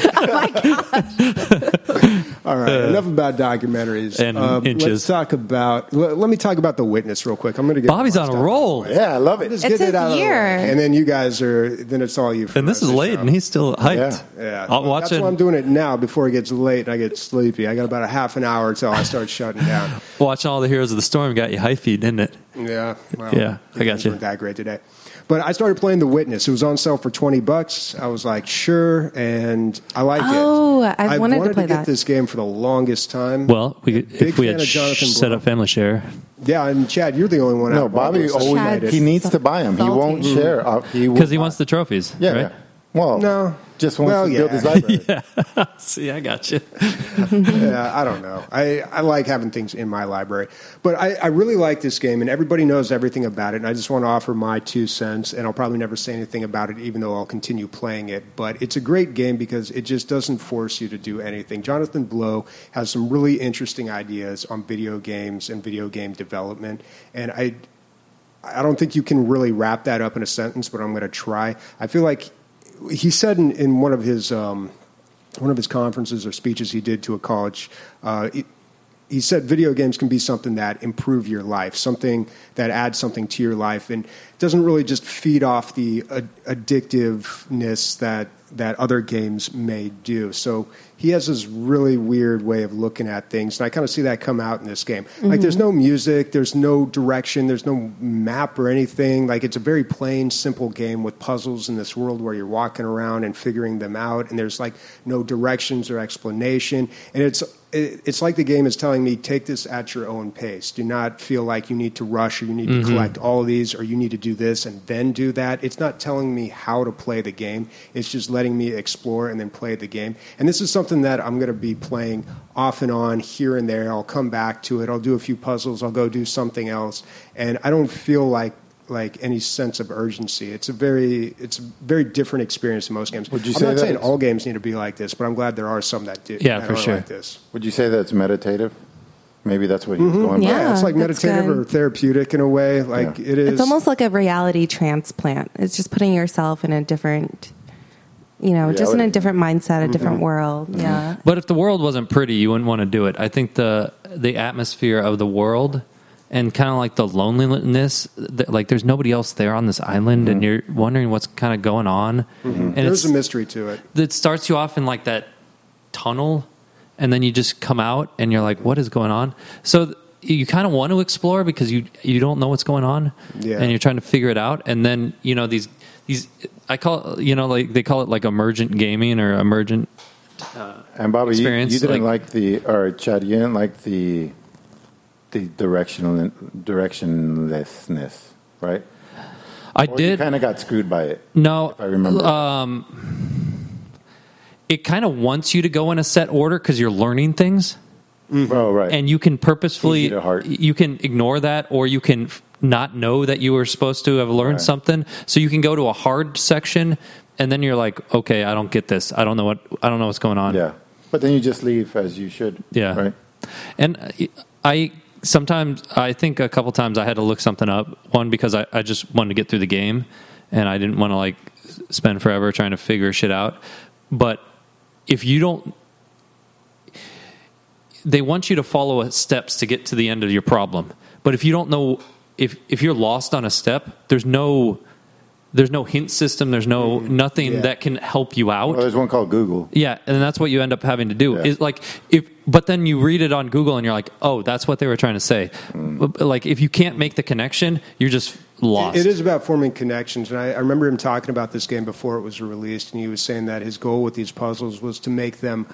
All right, enough about documentaries. And Uh, inches. Let's talk about. Let, let me talk about The Witness real quick. I'm going to get Bobby's my on a stuff. roll. Yeah, I love it. Just It's get it his out of the year. way. And then you guys are. Then it's all you. For And this the is rest of the late, show. and he's still hyped. Yeah, I'll Well, watch that's it. why I'm doing it now before it gets late and I get sleepy. I got about a half an hour until I start shutting down. Watching all the Heroes of the Storm got you high feed, didn't it? Yeah, well, Yeah, I got things you. weren't that great today. But I started playing The Witness. It was on sale for twenty bucks. I was like, sure, and I liked Oh, it. I wanted to wanted play to get that. this game for the longest time. Well, we, Big if we fan had of Jonathan sh- set Blow. up family share, Yeah, and Chad, you're the only one. No, out of all Bobby of us that's always tried it. he needs to buy them. He Salty. won't share. Uh, he will because he not. wants the trophies. Yeah. right? yeah. Well, No. just wants Well, to build yeah. his library. Yeah. See, I got you. Yeah, I don't know. I, I like having things in my library. But I, I really like this game, and everybody knows everything about it, and I just want to offer my two cents, and I'll probably never say anything about it, even though I'll continue playing it. But it's a great game because it just doesn't force you to do anything. Jonathan Blow has some really interesting ideas on video games and video game development, and I, I don't think you can really wrap that up in a sentence, but I'm going to try. I feel like he said in, in one of his um, one of his conferences or speeches he did to a college, uh, he, he said video games can be something that improve your life, something that adds something to your life, and doesn't really just feed off the uh, addictiveness that that other games may do. So he has this really weird way of looking at things, and I kind of see that come out in this game. Like, there's no music, there's no direction, there's no map or anything. Like, it's a very plain, simple game with puzzles in this world where you're walking around and figuring them out, and there's like no directions or explanation. And it's it, it's like the game is telling me, take this at your own pace. Do not feel like you need to rush or you need to collect all of these or you need to do this and then do that. It's not telling me how to play the game. It's just letting me explore and then play the game. And this is something that I'm going to be playing off and on, here and there. I'll come back to it. I'll do a few puzzles. I'll go do something else. And I don't feel like like any sense of urgency. It's a very it's a very different experience in most games. Would you I'm say not that saying it's- all games need to be like this, but I'm glad there are some that do. Yeah, that for are sure. Like this. Would you say that it's meditative? Maybe that's what he was going Yeah. by. It's like that's meditative good. or therapeutic in a way. Like Yeah. it is. It's almost like a reality transplant. It's just putting yourself in a different, you know, just in a Reality. different mindset, a different world. Yeah. But if the world wasn't pretty, you wouldn't want to do it. I think the the atmosphere of the world and kind of like the loneliness, that, like there's nobody else there on this island, and you're wondering what's kind of going on. And There's it's, a mystery to it. it starts you off in like that tunnel, and then you just come out, and you're like, what is going on? So th- you kind of want to explore because you you don't know what's going on, Yeah. and you're trying to figure it out. And then you know these these I call you know like they call it like emergent gaming or emergent. And Bobby, you, experience, you didn't like- like, the, or Chad, you didn't like the the directional directionlessness, right? I Or you did kind of got screwed by it. no. if I remember. Um, it kind of wants you to go in a set order because you're learning things. Oh, right. and you can purposefully Easy to heart. you can ignore that, or you can f- not know that you were supposed to have learned Right. something. So you can go to a hard section, and then you're like, okay, I don't get this. I don't know what I don't know what's going on. Yeah. But then you just leave as you should. Yeah. Right. And I sometimes, I think a couple times I had to look something up. One, because I, I just wanted to get through the game and I didn't want to like spend forever trying to figure shit out. But if you don't, they want you to follow steps to get to the end of your problem. But if you don't know, if, if you're lost on a step, there's no, there's no hint system. There's no, nothing Yeah. that can help you out. Well, there's one called Google. Yeah, and that's what you end up having to do. Yeah. Is like if, but then you read it on Google and you're like, oh, that's what they were trying to say. Mm. Like if you can't make the connection, you're just lost. It is about forming connections, and I, I remember him talking about this game before it was released, and he was saying that his goal with these puzzles was to make them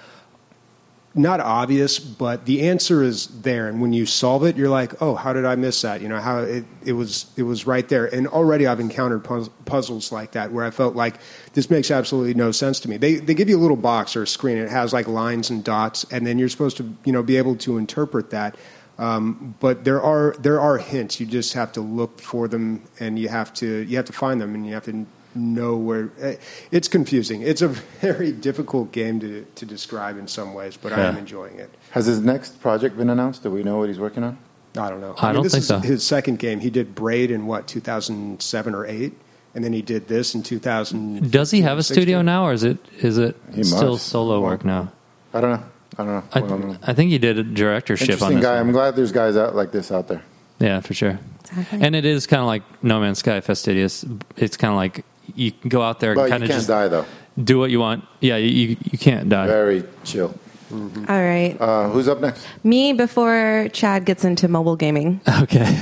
not obvious, but the answer is there, and when you solve it, you're like, oh, how did I miss that? You know, how it, it was it was right there. And already I've encountered puzz- puzzles like that where I felt like this makes absolutely no sense to me. They they give you a little box or a screen, and it has like lines and dots, and then you're supposed to, you know, be able to interpret that. Um, but there are there are hints. You just have to look for them, and you have to you have to find them, and you have to know where. It's confusing. It's a very difficult game to to describe in some ways, but I am Yeah. enjoying it. Has his next project been announced? Do we know what he's working on? I don't know. I don't this think is so. His second game. He did Braid in what two thousand seven or eight, and then he did this in two thousand. Does he have a studio now, or is it is it He still must. solo work now? I don't know. I don't know. I, I don't know. I think he did a directorship on Interesting this. guy. one. I'm glad there's guys out like this out there. Yeah, for sure. Exactly. And it is kind of like No Man's Sky Fastidious. It's kind of like you can go out there But and you kind of can't just die though. do what you want. Yeah, you you can't die. Very chill. All right. Uh, who's up next? Me before Chad gets into mobile gaming. Okay.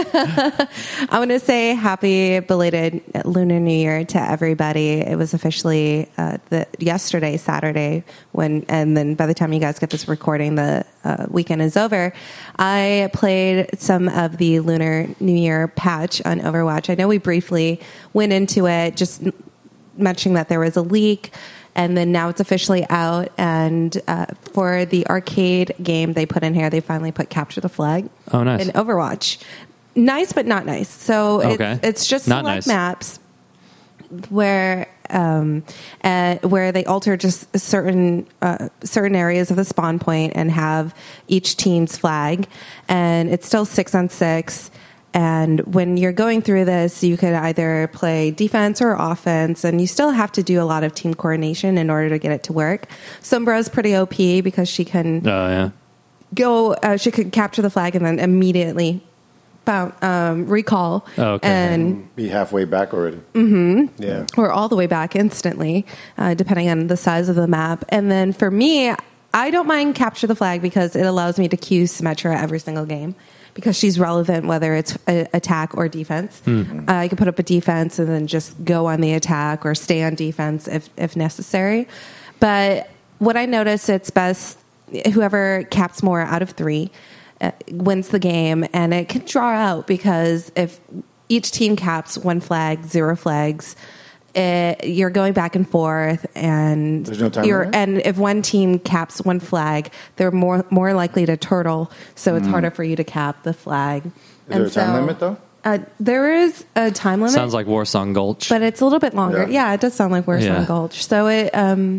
I want to say happy belated Lunar New Year to everybody. It was officially uh, the yesterday, Saturday, when, and then by the time you guys get this recording, the uh, weekend is over. I played some of the Lunar New Year patch on Overwatch. I know we briefly went into it, just mentioning that there was a leak. And then now it's officially out. And uh, for the arcade game they put in here, they finally put Capture the Flag Oh, nice. in Overwatch. Nice, but not nice. So Okay. it's, it's just Not select nice. maps where um, uh, where they alter just certain uh, certain areas of the spawn point and have each team's flag. And it's still six on six. And when you're going through this, you could either play defense or offense, and you still have to do a lot of team coordination in order to get it to work. Sombra's pretty O P because she can Oh yeah. go, uh, she could capture the flag and then immediately bound, um, recall, Oh, okay. and Be halfway back already. Yeah. or all the way back instantly, uh, depending on the size of the map. And then for me, I don't mind capture the flag because it allows me to queue Symmetra every single game, because she's relevant whether it's a, attack or defense. Mm-hmm. Uh, I can put up a defense and then just go on the attack or stay on defense if, if necessary. But what I noticed, it's best whoever caps more out of three uh, wins the game, and it can draw out because if each team caps one flag, zero flags, it, you're going back and forth, and There's no time you're, limit? and if one team caps one flag, they're more more likely to turtle, so it's harder for you to cap the flag. Is there a time limit, though? Uh, there is a time limit. Sounds like Warsong Gulch. But it's a little bit longer. Yeah. Yeah, it does sound like Warsong Yeah. Gulch. So it, um,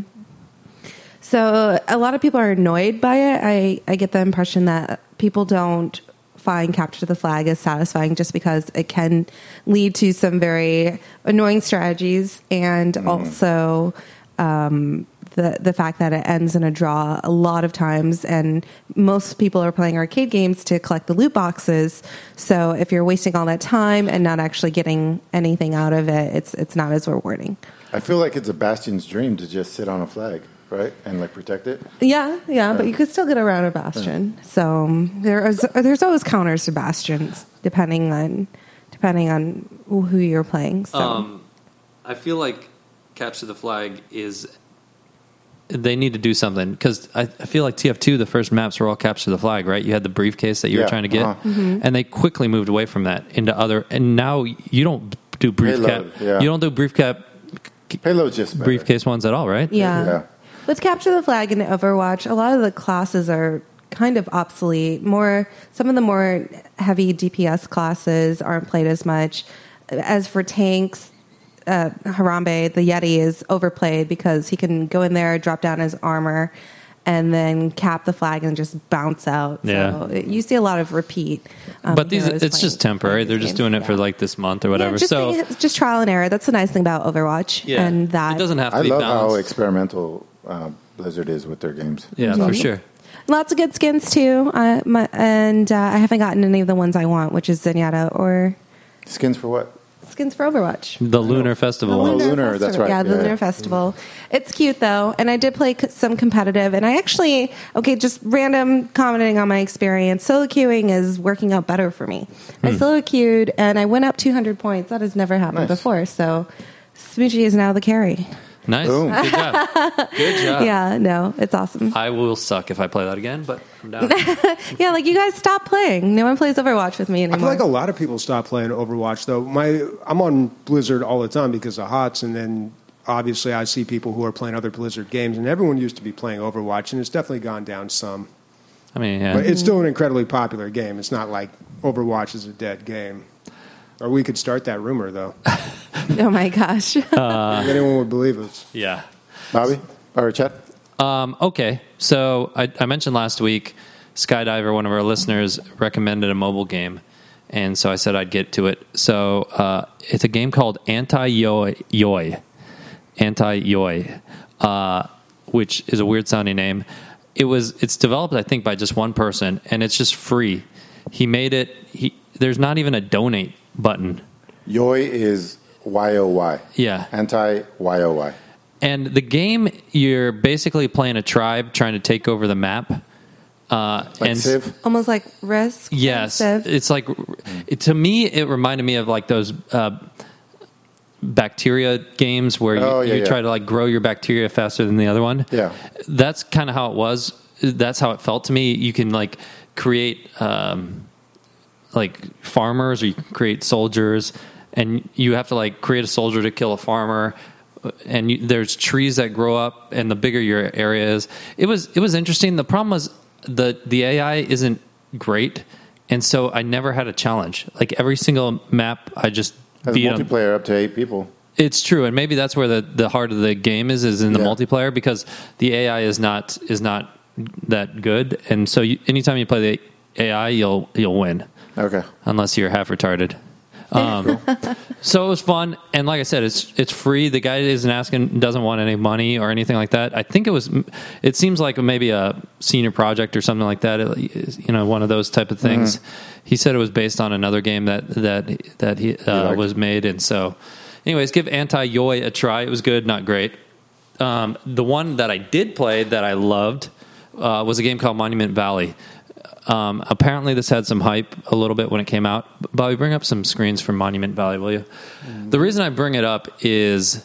so a lot of people are annoyed by it. I, I get the impression that people don't find capture the flag as satisfying just because it can lead to some very annoying strategies, and Mm. also um, the the fact that it ends in a draw a lot of times, and most people are playing arcade games to collect the loot boxes. So if you're wasting all that time and not actually getting anything out of it, it's it's not as rewarding. I feel like it's a Bastion's dream to just sit on a flag, right? And like protect it. Yeah, yeah, but you could still get around a bastion. So um, there is there's always counters to bastions depending on depending on who you're playing. So Um, I feel like Capture the Flag is. They need to do something because I, I feel like T F two, the first maps were all Capture the Flag, right? You had the briefcase that you Yeah, were trying to get, uh-huh. Mm-hmm. and they quickly moved away from that into other. And now you don't do brief Payload, cap. yeah. You don't do brief cap Payload's just better. briefcase ones at all, right? yeah. Yeah. With capture the flag in Overwatch, a lot of the classes are kind of obsolete. More, some of the more heavy D P S classes aren't played as much. As for tanks, uh, Harambe, the Yeti, is overplayed because he can go in there, drop down his armor, and then cap the flag and just bounce out. Yeah. So it, you see a lot of repeat. Um, but these, heroes it's playing- just temporary. playing They're these just games. doing it for Yeah. like this month or whatever. Yeah, just, so it's just trial and error. That's the nice thing about Overwatch. yeah, and that it doesn't have to I be love how balanced. experimental uh, Blizzard is with their games. Yeah, for sure. Lots of good skins too, uh, my, and uh, I haven't gotten any of the ones I want, which is Zenyatta or Skins for what? skins for Overwatch. The Lunar Festival. Oh, Lunar, that's right. Yeah, the Yeah, Lunar yeah. Festival. It's cute though, and I did play c- some competitive. And I actually, okay, just random commenting on my experience. Solo queuing is working out better for me. I Hmm. solo queued and I went up two hundred points. That has never happened Nice. before. So Smoochie is now the carry. Nice. Boom. Good job. Good job. Yeah, no, it's awesome. I will suck if I play that again, but I'm down. Yeah, like you guys stop playing. No one plays Overwatch with me I anymore. feel like a lot of people stop playing Overwatch though. My I'm on Blizzard all the time because of HOTS, and then obviously I see people who are playing other Blizzard games, and everyone used to be playing Overwatch, and it's definitely gone down some. I mean, yeah. But it's still an incredibly popular game. It's not like Overwatch is a dead game. Or we could start that rumor though. Oh my gosh. if anyone would believe us. yeah. Bobby? Or Chad? Um, okay, so I, I mentioned last week, Skydiver, one of our listeners, recommended a mobile game, and so I said I'd get to it. So uh, it's a game called Anti-Yoi, Yoi, Anti-Yoi, uh, which is a weird sounding name. It was it's developed, I think, by just one person, and it's just free. He made it. He, there's not even a donate button. Yoi is Y O Y. Yeah. Anti-Y O Y. And the game, you're basically playing a tribe trying to take over the map. Uh, Like and Civ? Almost like Risk. Yes, Civ. it's like it, to me, it reminded me of like those uh, bacteria games where you, Oh, yeah, you yeah. try to like grow your bacteria faster than the other one. Yeah. That's kind of how it was. That's how it felt to me. You can like create um, like farmers, or you can create soldiers, and you have to like create a soldier to kill a farmer. And you, there's trees that grow up, and the bigger your area is, it was it was interesting. The problem was the the A I isn't great, and so I never had a challenge. Like every single map, I just Has beat 'em. multiplayer up to eight people. It's true, and maybe that's where the, the heart of the game is is in the Yeah. multiplayer, because the A I is not is not that good, and so you, anytime you play the A I, you'll you'll win, Okay. unless you're half retarded. Um, so it was fun, and like I said, it's it's free. The guy isn't asking, doesn't want any money or anything like that. I think it was. It seems like maybe a senior project or something like that. It, you know, one of those type of things. He said it was based on another game that that that he uh, liked. was made, and so, anyways, give Anti-Yoi a try. It was good, not great. Um, the one that I did play that I loved uh, was a game called Monument Valley. Um, apparently, this had some hype a little bit when it came out. Bobby, bring up some screens from Monument Valley, will you? Mm. The reason I bring it up is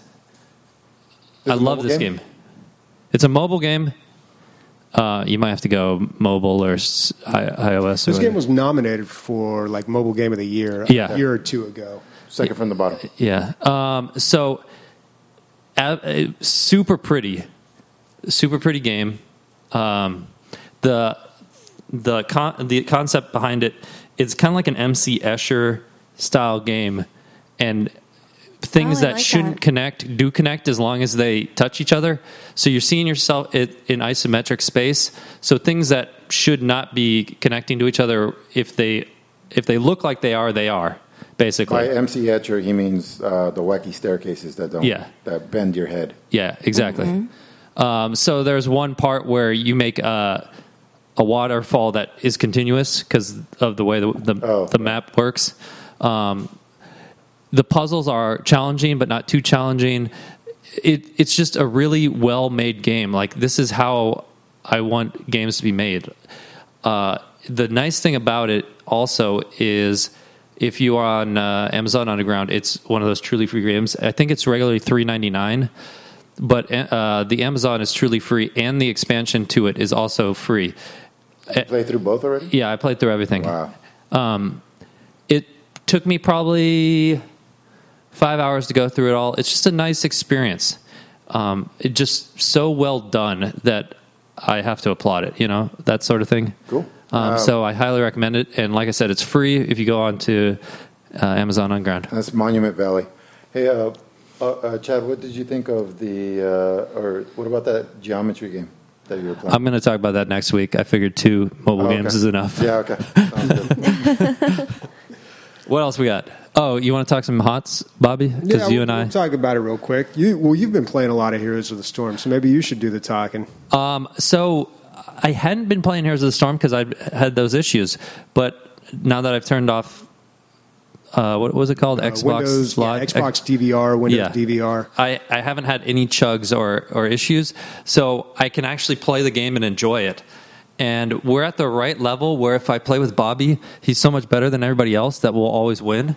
I a love mobile this game? game? It's a mobile game. Uh, you might have to go mobile or s- I- iOS. Or This whatever. game was nominated for like mobile game of the year Yeah. a year or two ago. Second from the bottom. Yeah. Um, so, uh, uh, super pretty, super pretty game. Um, the the con- the concept behind it, it's kind of like an M C Escher style game, and things Oh, I that like shouldn't that. connect do connect as long as they touch each other. So you're seeing yourself it, in isometric space. So things that should not be connecting to each other, if they if they look like they are, they are basically. By M C Etcher, he means uh, the wacky staircases that don't Yeah. that bend your head. Yeah, exactly. Um, so there's one part where you make a, a waterfall that is continuous because of the way the the, Oh, the right. map works. Um, the puzzles are challenging, but not too challenging. It, it's just a really well-made game. Like, this is how I want games to be made. Uh, the nice thing about it also is if you are on uh, Amazon Underground, it's one of those truly free games. I think it's regularly three ninety-nine, but uh, the Amazon is truly free, and the expansion to it is also free. You play through both already? Yeah, I played through everything. Wow. It took me probably five hours to go through it all. It's just a nice experience. Um, it just so well done that I have to applaud it. You know, that sort of thing. Cool. Um, Um, so I highly recommend it. And like I said, it's free if you go on to uh, Amazon Unground. That's Monument Valley. Hey, uh, uh, uh, Chad, what did you think of the, uh, or what about that geometry game that you were playing? I'm going to talk about that next week. I figured two mobile Oh, okay. games is enough. Yeah, okay. Sounds good. What else we got? Oh, you want to talk some hots, Bobby? Because Yeah, you we'll, and I. we'll talk about it real quick. You, well, you've been playing a lot of Heroes of the Storm, so maybe you should do the talking. Um, so I hadn't been playing Heroes of the Storm because I had those issues, but now that I've turned off, uh, what was it called? Uh, Xbox Windows, yeah, Live? Xbox D V R, Windows Yeah. D V R. I, I haven't had any chugs or, or issues, so I can actually play the game and enjoy it. And we're at the right level where if I play with Bobby, he's so much better than everybody else that we'll always win.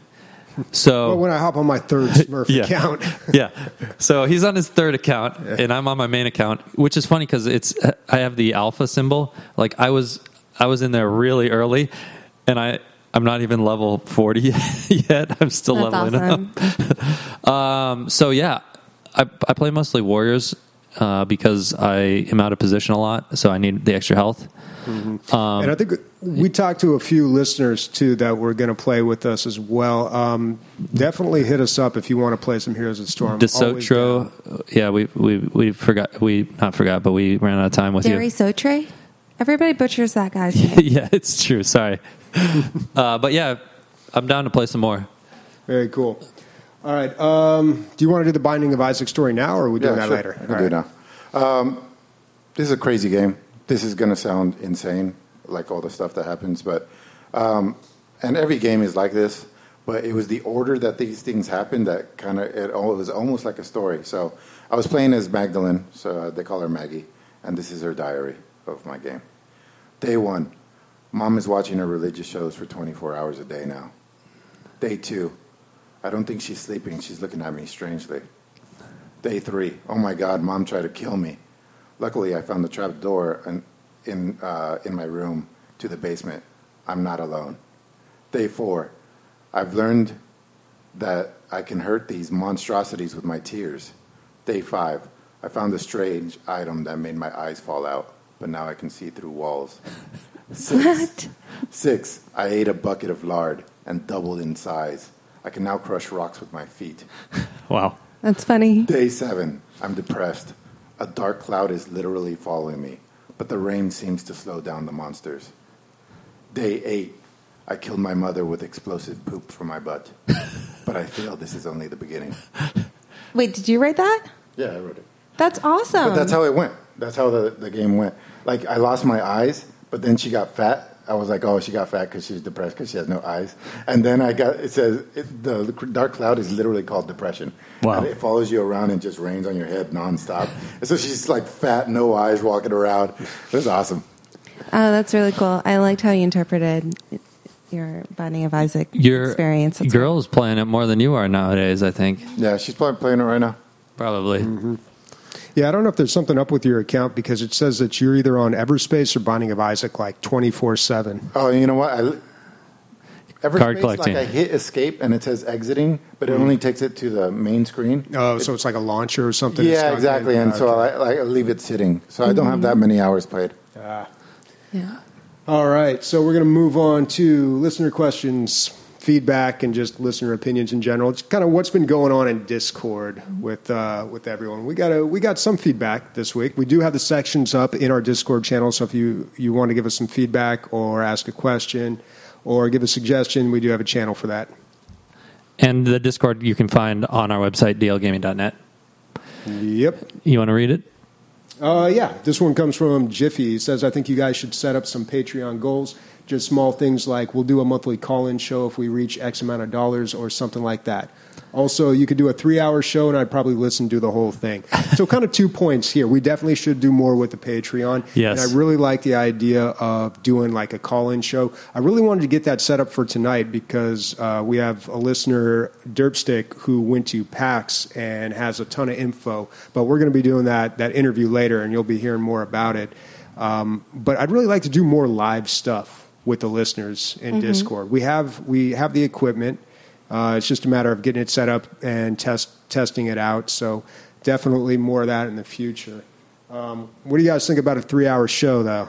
So Well, when I hop on my third Smurf Yeah. account. yeah. So he's on his third account, and I'm on my main account, which is funny because it's I have the alpha symbol. Like I was I was in there really early, and I I'm not even level forty yet. I'm still That's leveling awesome. up. um. So yeah, I I play mostly warriors uh, because I am out of position a lot, so I need the extra health. Um, And I think we talked to a few listeners, too, that were going to play with us as well. Um, definitely hit us up if you want to play some Heroes of the Storm. Always DeSotro, down. yeah, we we we forgot we not forgot, but we ran out of time with Derry you. Sotre? Everybody butchers that guy's name. Yeah, it's true. Sorry, uh, but yeah, I'm down to play some more. Very cool. All right. Um, do you want to do the Binding of Isaac story now, or are we doing that sure. later? I can All do it right. now. Um, this is a crazy game. This is going to sound insane, like all the stuff that happens, but um, and every game is like this. But it was the order that these things happened that kind of it, all, it was almost like a story. So I was playing as Magdalene, so they call her Maggie, and this is her diary of my game. Day one, Mom is watching her religious shows for twenty-four hours a day now. Day two, I don't think she's sleeping. She's looking at me strangely. Day three, oh my God, Mom tried to kill me. Luckily, I found the trap door in in, uh, in my room to the basement. I'm not alone. Day four, I've learned that I can hurt these monstrosities with my tears. Day five, I found a strange item that made my eyes fall out, but now I can see through walls. Six, What? Six, I ate a bucket of lard and doubled in size. I can now crush rocks with my feet. Wow. That's funny. Day seven, I'm depressed. A dark cloud is literally following me, but the rain seems to slow down the monsters. Day eight, I killed my mother with explosive poop from my butt. But I feel this is only the beginning. Wait, did you write that? Yeah, I wrote it. That's awesome. But that's how it went. That's how the, the game went. Like, I lost my eyes, but then she got fat. I was like, oh, she got fat because she's depressed because she has no eyes. And then I got, it says, it, the, the dark cloud is literally called depression. Wow. And it follows you around and just rains on your head nonstop. And so she's like fat, no eyes, walking around. It was awesome. Oh, that's really cool. I liked how you interpreted your Binding of Isaac Your experience. That's girl is playing it more than you are nowadays, I think. Yeah, she's probably playing it right now. Probably. Mm-hmm. Yeah, I don't know if there's something up with your account because it says that you're either on Everspace or Binding of Isaac like twenty-four seven. Oh, you know what? I, Everspace, Card collecting. like I hit escape and it says exiting, but it only takes it to the main screen. Oh, so it's like a launcher or something? It's Yeah, not exactly. in- And so okay. I, like, I leave it sitting. So I don't have that many hours played. Ah. Yeah. All right, so we're going to move on to listener questions, feedback, and just listener opinions in general. It's kind of what's been going on in Discord with uh, with everyone. We got a, we got some feedback this week. We do have the sections up in our Discord channel, so if you, you want to give us some feedback or ask a question or give a suggestion, we do have a channel for that. And the Discord you can find on our website, d l gaming dot net. Yep. You want to read it? Uh, yeah, this one comes from Jiffy. He says, I think you guys should set up some Patreon goals. Just small things like we'll do a monthly call-in show if we reach X amount of dollars or something like that. Also, you could do a three-hour show, and I'd probably listen to the whole thing. So kind of two points here. We definitely should do more with the Patreon. Yes. And I really like the idea of doing like a call-in show. I really wanted to get that set up for tonight because uh, we have a listener, Derpstick, who went to PAX and has a ton of info. But we're going to be doing that, that interview later, and you'll be hearing more about it. Um, but I'd really like to do more live stuff with the listeners in mm-hmm. Discord. We have we have the equipment. Uh, it's just a matter of getting it set up and test testing it out. So definitely more of that in the future. Um, what do you guys think about a three-hour show, though?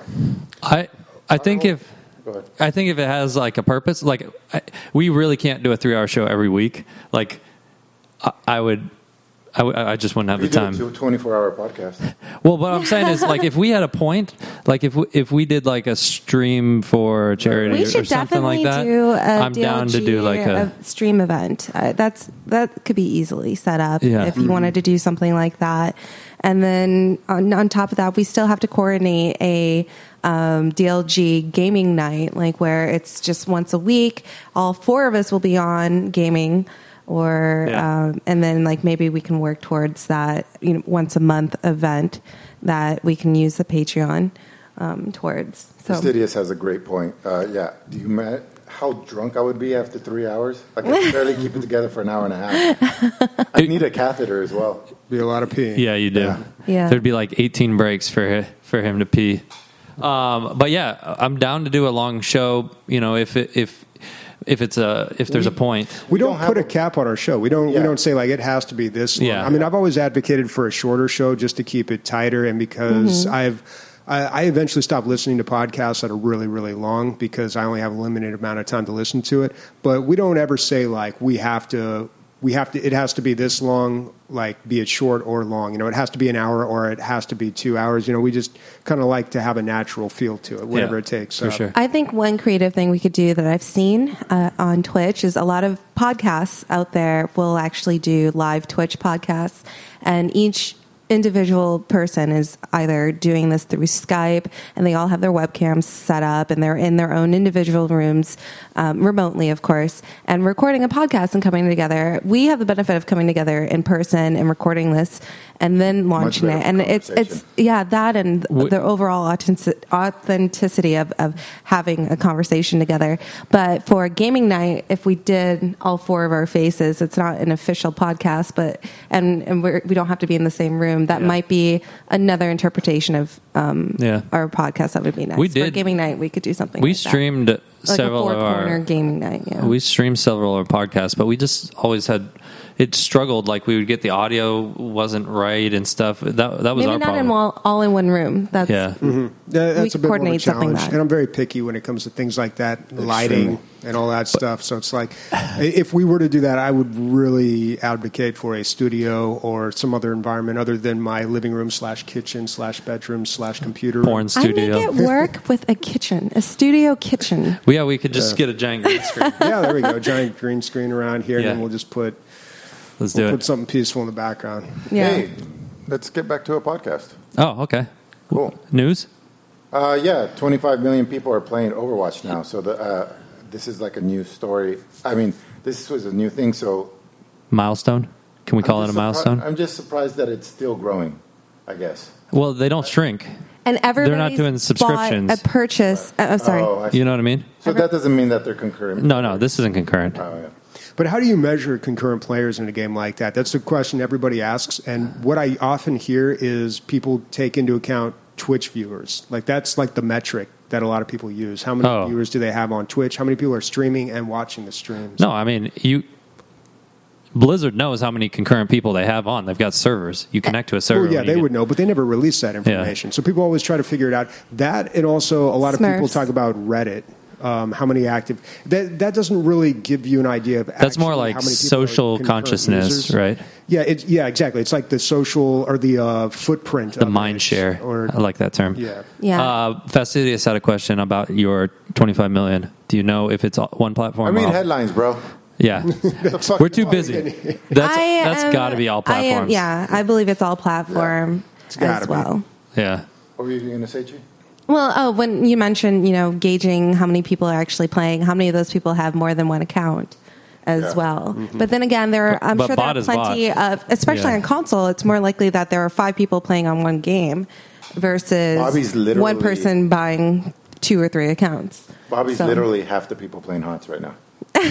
I I think if Go ahead. I think if it has like a purpose, like I, we really can't do a three-hour show every week. Like I, I would. I, w- I just wouldn't have We the time. do a twenty-four hour podcast. Well, what I'm saying is, like, if we had a point, like if we, if we did like a stream for charity We or should something definitely like that, do a I'm D L G down to do like a. a stream event. Uh, that's that could be easily set up Yeah. if you wanted to do something like that. And then on, on top of that, we still have to coordinate a um, D L G gaming night, like where it's just once a week. All four of us will be on gaming. Or Yeah. um, and then like maybe we can work towards that, you know, once a month event that we can use the Patreon um, towards. So Fastidious has a great point. Uh, yeah. Do you ma- how drunk I would be after three hours? I could barely keep it together for an hour and a half. I need a catheter as well. Be a lot of peeing. Yeah, you do. Yeah. Yeah. There'd be like eighteen breaks for for him to pee. Um, but yeah, I'm down to do a long show. You know, if it, if if it's a if there's a point. We don't, don't have put a, a- cap on our show. We don't. Yeah. We don't say like it has to be this long. Yeah. I mean, I've always advocated for a shorter show just to keep it tighter, and because I've. I, I eventually stopped listening to podcasts that are really, really long because I only have a limited amount of time to listen to it. But we don't ever say like we have to. We have to. It has to be this long. Like be it short or long. You know, it has to be an hour or it has to be two hours. You know, we just kind of like to have a natural feel to it, whatever Yeah, it takes. for Uh, sure. I think one creative thing we could do that I've seen uh, on Twitch is a lot of podcasts out there will actually do live Twitch podcasts, and each individual person is either doing this through Skype, and they all have their webcams set up, and they're in their own individual rooms, um, remotely, of course, and recording a podcast and coming together. We have the benefit of coming together in person and recording this, and then launching better it. And it's it's conversation. yeah, that and We- the overall authentic- authenticity of, of having a conversation together. But for gaming night, if we did all four of our faces, it's not an official podcast, but and, and we're, we don't have to be in the same room. That Yeah. might be another interpretation of um, Yeah. our podcast. That would be nice. We For did- gaming night, we could do something. We like that. streamed like several a of four corner our gaming night. Yeah. we streamed several of our podcasts, but we just always had it struggled. Like we would get the audio wasn't right and stuff. That that was Maybe our not problem. in all, all in one room. That's yeah. Yeah, that's We a could bit more of a coordinate something challenge, that- and I'm very picky when it comes to things like that, lighting and all that stuff. So it's like, if we were to do that, I would really advocate for a studio or some other environment other than my living room slash kitchen slash bedroom slash computer room. Porn studio. I make it work with a kitchen, a studio kitchen. Well, yeah, we could just get a giant green screen. Yeah, there we go. Giant green screen around here, Yeah. and then we'll just put Let's we'll do put it. something peaceful in the background. Yeah. Hey, let's get back to a podcast. Oh, okay. Cool. News? Uh, yeah, twenty-five million people are playing Overwatch now. So the, uh, this is like a new story. I mean, this was a new thing. So Milestone? Can we call I'm it a just surpri- milestone? I'm just surprised that it's still growing, I guess. Well, they don't shrink. And everybody not doing subscriptions. A purchase. Uh, I'm sorry. Oh, I see. You know what I mean? So that doesn't mean that they're concurrent. No, no, this isn't concurrent. Oh, yeah. But how do you measure concurrent players in a game like that? That's the question everybody asks. And what I often hear is people take into account Twitch viewers. Like that's like the metric that a lot of people use. How many Oh. viewers do they have on Twitch? How many people are streaming and watching the streams? No, I mean, you. Blizzard knows how many concurrent people they have on. They've got servers. You connect to a server. Well, yeah, when you they get- would know, but they never release that information. So people always try to figure it out. That and also a lot of people Smurfs. talk about Reddit. Um, how many active? That that doesn't really give you an idea of. That's more actually like how many people social are concurrent consciousness, users. right? Yeah, it's yeah, exactly. It's like the social or the uh, footprint, The of mind it, share. or I like that term. yeah. Yeah. Uh, Fastidious had a question about your twenty-five million. Do you know if it's all- one platform? I mean or all- headlines, bro. Yeah, The fuck we're you too want? busy. That's I that's am- got to be all I am- platforms. yeah, I believe it's all platform gotta as be. well. yeah. What were you going to say, Chi? Well, oh, when you mentioned, you know, gauging how many people are actually playing, how many of those people have more than one account as Yeah. well. But then again, there are, I'm But sure there bot are is plenty bot. of, especially Yeah. on console, it's more likely that there are five people playing on one game versus Bobby's literally- one person buying two or three accounts. Bobby's So- literally half the people playing H O T S right now.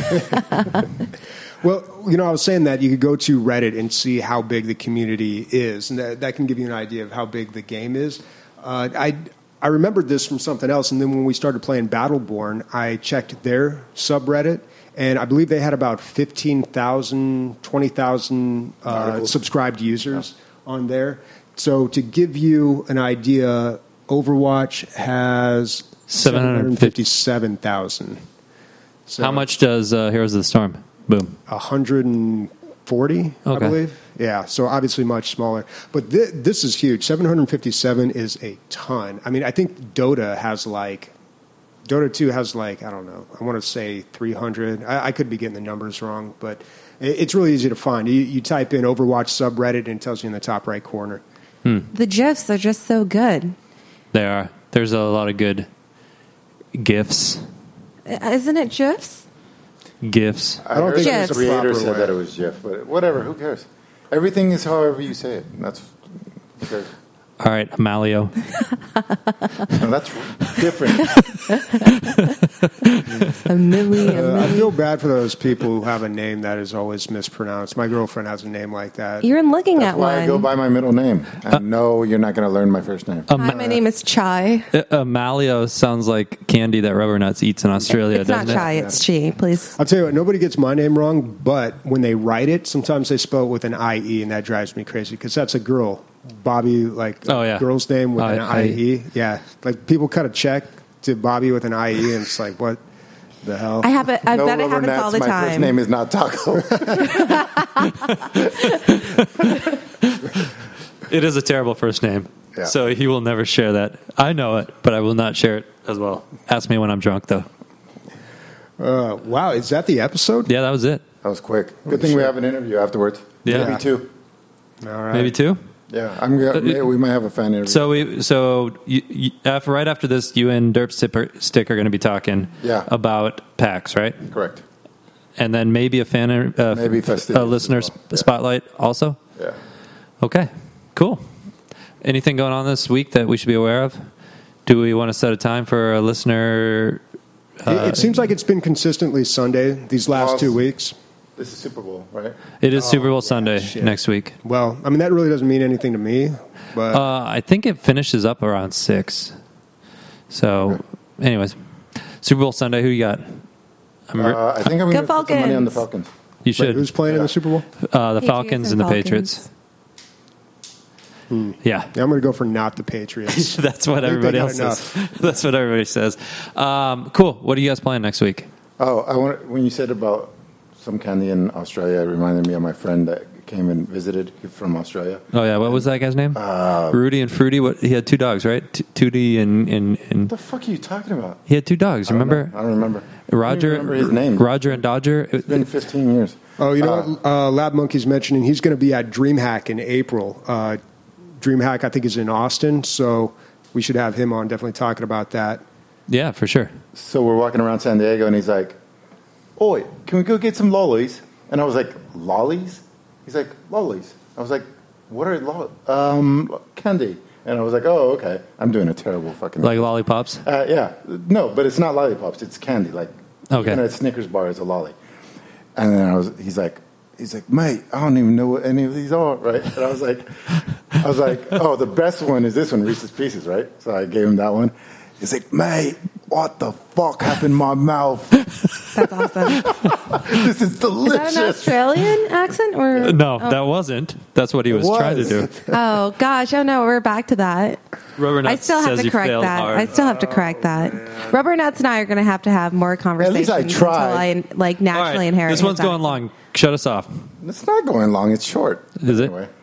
Well, you know, I was saying that you could go to Reddit and see how big the community is, and that, that can give you an idea of how big the game is. Uh, I I remembered this from something else, and then when we started playing Battleborn, I checked their subreddit, and I believe they had about fifteen thousand, twenty thousand uh, Articles. subscribed users on there. So to give you an idea, Overwatch has seven hundred fifty-seven thousand. So How much does uh, Heroes of the Storm? Boom. one hundred forty, I Okay. believe. Yeah, so obviously much smaller. But th- this is huge. seven hundred fifty-seven is a ton. I mean, I think Dota has like, Dota two has like, I don't know, I want to say three hundred. I, I could be getting the numbers wrong, but it, it's really easy to find. You, you type in Overwatch subreddit and it tells you in the top right corner. The GIFs are just so good. They are. There's a lot of good GIFs. Isn't it GIFs? GIFs. I, I don't heard think the there's a creator proper said way. that it was GIF, but whatever. Who cares? Everything is however you say it. And that's who cares? All right, Amalio. No, that's different. A milli, a Uh, I milli. feel bad for those people who have a name that is always mispronounced. My girlfriend has a name like that. You're looking That's at why one. I go by my middle name. And no, you're not going to learn my first name. Um, Hi, my name is Chai. Uh, Amalio sounds like candy that Rubber Nuts eats in Australia, It's not doesn't Chai, it? it's Chi. Please. I'll tell you what, nobody gets my name wrong, but when they write it, sometimes they spell it with an I E, and that drives me crazy because that's a girl. Bobby, like, Oh, yeah. girl's name with I- an I E. Yeah, like people cut a check to Bobby with an I E, and it's like, what the hell? I have it. I no bet it rubber happens all the gnats. My first time. name is not Taco. It is a terrible first name. Yeah. So he will never share that. I know it, but I will not share it as well. Ask me when I'm drunk, though. Uh, wow, is that the episode? Yeah, that was it. That was quick. Good thing we have an interview afterwards. Yeah. Maybe two. All right. Maybe two. Yeah, I'm gonna, maybe we might have a fan interview. So we, so you, you, after, right after this, you and Derp Stipper- Stick are going to be talking Yeah. about PAX, right? Correct. And then maybe a fan, uh, Maybe f- festivities a listener as well. Yeah. spotlight also. Yeah. Okay, cool. Anything going on this week that we should be aware of? Do we want to set a time for a listener? It, it seems like it's been consistently Sunday these last Well, two weeks. This is Super Bowl, right? It is Super Bowl yeah, Sunday shit. next week. Well, I mean, that really doesn't mean anything to me, but Uh, I think it finishes up around six. So, anyways, Super Bowl Sunday. Who you got? I'm re- Uh, I think I'm Go going to put some money on the Falcons. Falcons. you wait, should. who's playing in Yeah. the Super Bowl? Uh, the Patriots Falcons and the Falcons. Patriots. Yeah, Yeah, I'm going to go for not the Patriots. that's what I think they everybody got else says. That's what everybody says. Um, cool. What are you guys playing next week? Oh, I want when you said about some candy in Australia, it reminded me of my friend that came and visited from Australia. Oh yeah, what was that guy's name? Uh, Rudy and Fruity. What he had two dogs, right? T- Tootie and and, What and the fuck are you talking about? he had two dogs. I don't Remember know. I don't remember. Roger? I don't even remember his name. Roger and Dodger. It's been fifteen years. Oh, you know Uh, what? Uh, Lab Monkey's mentioning he's going to be at DreamHack in April. Uh, DreamHack, I think, is in Austin, so we should have him on definitely talking about that. Yeah, for sure. So we're walking around San Diego, and he's like, "Oi, can we go get some lollies?" And I was like, "Lollies?" He's like, "Lollies." I was like, "What are lollies?" Um, candy. And I was like, "Oh, okay." I'm doing a terrible fucking. Like lollipops. Uh, yeah, no, but it's not lollipops. It's candy. Like, Okay. even a Snickers bar is a lolly. And then I was, he's like, he's like, "Mate, I don't even know what any of these are, right?" And I was like, I was like, "Oh, the best one is this one, Reese's Pieces, right?" So I gave him that one. He's like, "Mate, what the fuck happened in my mouth? That's awesome. This is Is delicious." that an Australian accent or No, Oh. that wasn't. That's what he was, was. trying to do. Oh gosh! Oh no, we're back to that. Rubber I Nuts still have says to you correct failed that. hard. I still have to correct that. Rubber Nuts and I are going to have to have more conversations I until tried. I like All naturally right, inherit. this one's his going accent. long. Shut us off. It's not going long. It's short. Is it? Anyway.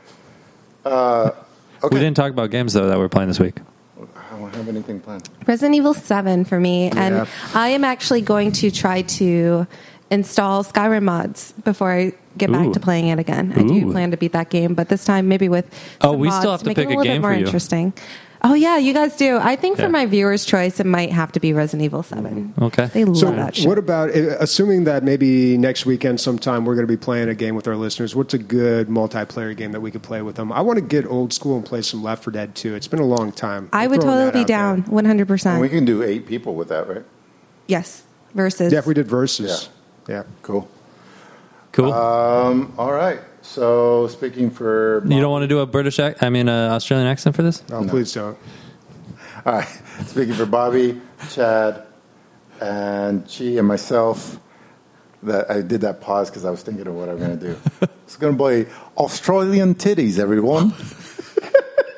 Uh, okay. We didn't talk about games though that we're playing this week. I don't have anything planned. Resident Evil seven for me, and Yeah. I am actually going to try to install Skyrim mods before I get back Ooh. to playing it again. I do Ooh. plan to beat that game, but this time maybe with Oh, some we mods still have to make pick it a a little game bit more for you. interesting. Oh yeah, you guys do. I think for Yeah. my viewers' choice, it might have to be Resident Evil seven. Okay. They love So, that shit. what about uh, assuming that maybe next weekend sometime we're going to be playing a game with our listeners? What's a good multiplayer game that we could play with them? I want to get old school and play some Left four Dead two. It's been a long time. I I'm would throwing totally that be out down, there. one hundred And we percent. can do eight people with that, right? Yes, versus. Yeah, if we did versus. Yeah. Cool. Cool. Um, all right. So speaking for you don't want to do a British, ac- I mean, uh, Australian accent for this? Oh, please don't. All right. Speaking for Bobby, Chad, and Chi, and myself, that I did that pause because I was thinking of what I'm going to do. It's going to be Australian titties, everyone.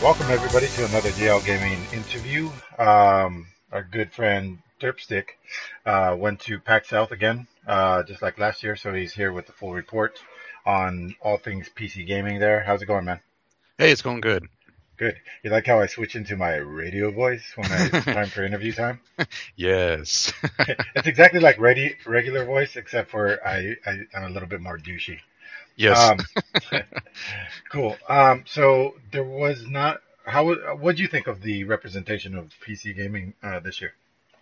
Welcome everybody to another D L Gaming interview. Um, our good friend Derpstick uh, went to PAX South again, uh, just like last year, so he's here with the full report on all things P C gaming there. How's it going, man? Hey, it's going good. Good. You like how I switch into my radio voice when I, it's time for interview time? Yes. It's exactly like ready, regular voice, except for I, I, I'm a little bit more douchey. Yes. Um, cool. Um, so there was not. How? What do you think of the representation of P C gaming uh, this year?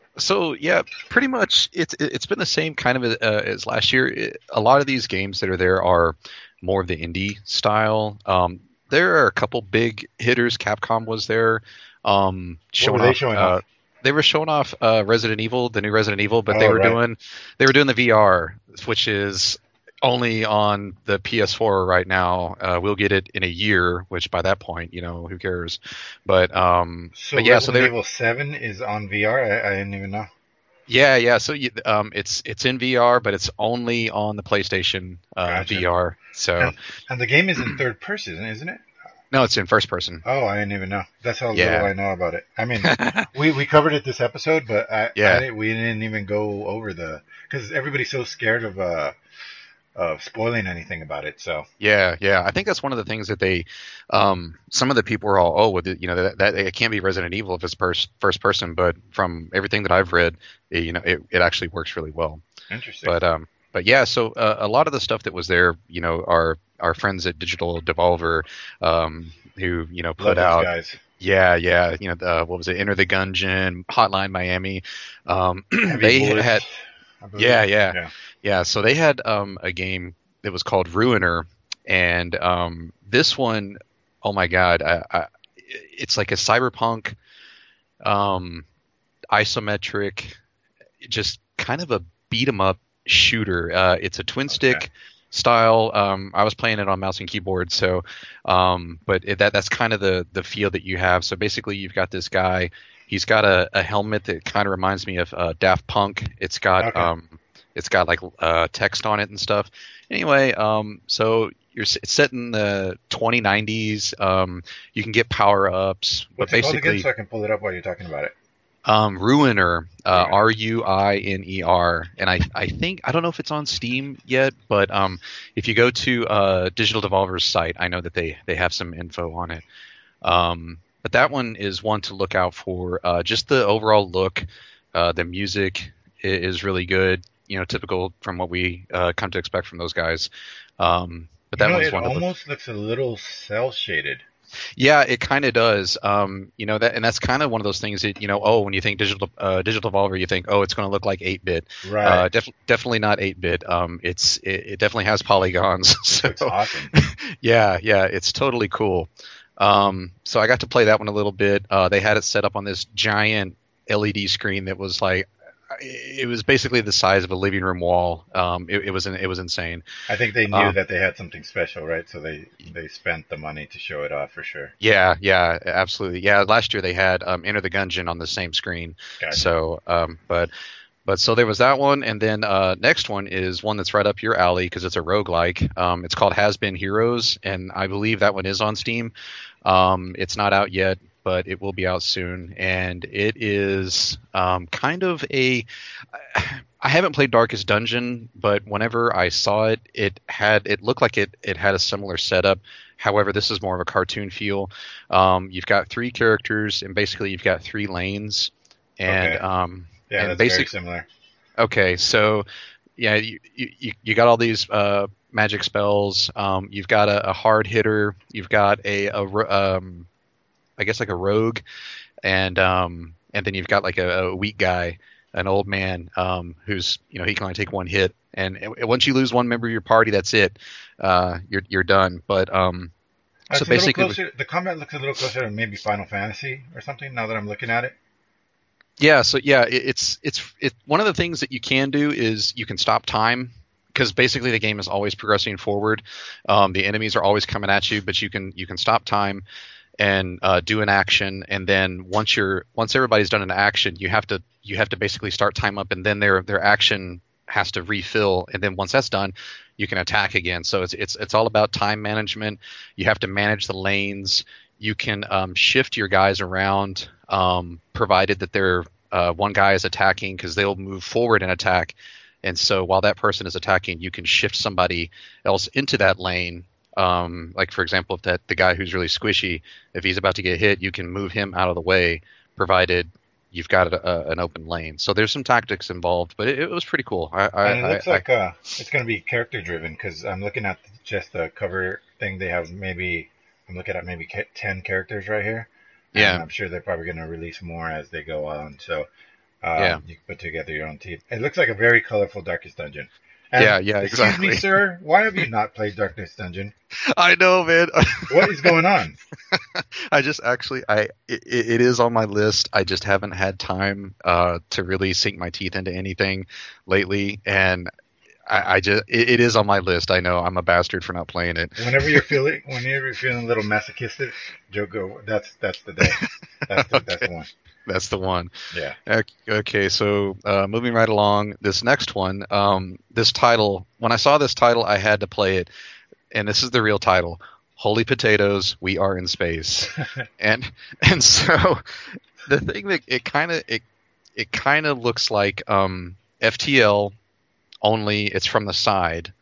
So yeah, pretty much it's it's been the same kind of uh, as last year. It, a lot of these games that are there are more of the indie style. Um, there are a couple big hitters. Capcom was there. Um, what were they off, showing uh, off? They were showing off uh, Resident Evil, the new Resident Evil, but Oh, they were right. doing they were doing the V R, which is only on the P S four right now. Uh, we'll get it in a year, which by that point, you know, who cares? But um, So but yeah, Resident so they Evil Seven is on V R. I, I didn't even know. yeah, yeah. So you, um, it's it's in V R, but it's only on the PlayStation uh, Gotcha. V R. So And, and the game is in third person, isn't it? no, it's in first person. Oh, I didn't even know. That's how Yeah. little I know about it. I mean, we, we covered it this episode, but I, Yeah. I didn't, we didn't even go over the because everybody's so scared of uh of spoiling anything about it. So Yeah, yeah. I think that's one of the things that they, um, some of the people were all, oh, with it, you know, that, that it can't be Resident Evil if it's pers- first person. But from everything that I've read, it, you know, it, it actually works really well. interesting. But um, but yeah, so uh, a lot of the stuff that was there, you know, our our friends at Digital Devolver, um, who you know Love put those out. guys. Yeah, yeah, you know, uh, what was it? Enter the Gungeon, Hotline Miami. Um, Heavy they Bullets, had, I believe. yeah, yeah, yeah. yeah. So they had um, a game that was called Ruiner, and um, this one, oh my god, I, I, it's like a cyberpunk, um, isometric, just kind of a beat 'em up shooter. Uh, it's a twin stick. Okay. Style. Um, I was playing it on mouse and keyboard, so um, but it, that that's kind of the the feel that you have. So basically, you've got this guy. He's got a, a helmet that kind of reminds me of uh, Daft Punk. It's got Okay. um, it's got like uh, text on it and stuff. Anyway, um, so you're s- it's set in the twenty nineties. Um, you can get power ups, but What's it called basically, again so I can pull it up while you're talking about it? um, Ruiner, uh, Ruiner. R U I N E R, and I, I think I don't know if it's on Steam yet, but um, if you go to uh, Digital Devolver's site, I know that they they have some info on it. Um, but that one is one to look out for. Uh, just the overall look, uh, the music i- is really good. You know, typical from what we uh, come to expect from those guys. Um, but that you know, one's it one to look. almost looks a little cell shaded. Yeah, it kind of does. Um, you know that, and that's kind of one of those things that you know. Oh, when you think digital uh, digital Devolver, you think, oh, it's going to look like eight bit. Right. Uh, def- definitely not eight bit. Um, it's it, it definitely has polygons. So Looks awesome. yeah, yeah, it's totally cool. Um, so I got to play that one a little bit. Uh, they had it set up on this giant L E D screen that was like, it was basically the size of a living room wall. Um, it, it was it was insane. I think they knew Um, that they had something special, right? So they they spent the money to show it off for sure. Yeah, yeah, absolutely. Yeah, last year they had um, Enter the Gungeon on the same screen. Gotcha. So, um, but but so there was that one, and then uh, next one is one that's right up your alley because it's a roguelike. Um, it's called Has Been Heroes, and I believe that one is on Steam. Um, it's not out yet, but it will be out soon, and it is um, kind of a. I haven't played Darkest Dungeon, but whenever I saw it, it had it looked like it it had a similar setup. However, this is more of a cartoon feel. Um, you've got three characters, and basically you've got three lanes, and Okay. um, Yeah, and that's basic, very similar. Okay, so yeah, you, you you got all these uh, magic spells. Um, you've got a, a hard hitter. You've got a, a ro- um, I guess like a rogue, and um, and then you've got like a, a weak guy, an old man um, who's you know he can only take one hit, and, and once you lose one member of your party, that's it. Uh, you're you're done. But um, Uh, so it's a little basically, closer, the combat looks a little closer to maybe Final Fantasy or something. Now that I'm looking at it. yeah, so yeah, it, it's it's it. One of the things that you can do is you can stop time because basically the game is always progressing forward. Um, the enemies are always coming at you, but you can you can stop time and uh, do an action, and then once you're once everybody's done an action, you have to you have to basically start time up, and then their their action has to refill, and then once that's done, you can attack again. So it's it's it's all about time management. You have to manage the lanes. you can um, shift your guys around, um, provided that they're uh, one guy is attacking, because they'll move forward and attack. And so while that person is attacking, you can shift somebody else into that lane. Um, like, for example, if that the guy who's really squishy, if he's about to get hit, you can move him out of the way, provided you've got a, a, an open lane. So there's some tactics involved, but it, it was pretty cool. I, I, And it looks I, like uh, it's going to be character driven, because I'm looking at just the cover thing. They have maybe, I'm looking at maybe ca- ten characters right here. Yeah. And I'm sure they're probably going to release more as they go on. So um, Yeah. you can put together your own team. It looks like a very colorful Darkest Dungeon. And, Yeah, yeah, excuse exactly. me, sir, why have you not played Darkest Dungeon? I know, man. What is going on? I just actually, I it, it is on my list. I just haven't had time uh, to really sink my teeth into anything lately, and I, I just it, it is on my list. I know I'm a bastard for not playing it. Whenever you're feeling, whenever you're feeling a little masochistic, Joe, go. That's that's the day. That's the, that's the one. That's the one. Yeah. Ok- Okay, so uh, moving right along, this next one, um, this title. When I saw this title, I had to play it, and this is the real title: "Holy Potatoes, We Are in Space." and and so the thing that it kind of it it kind of looks like um, F T L, only it's from the side.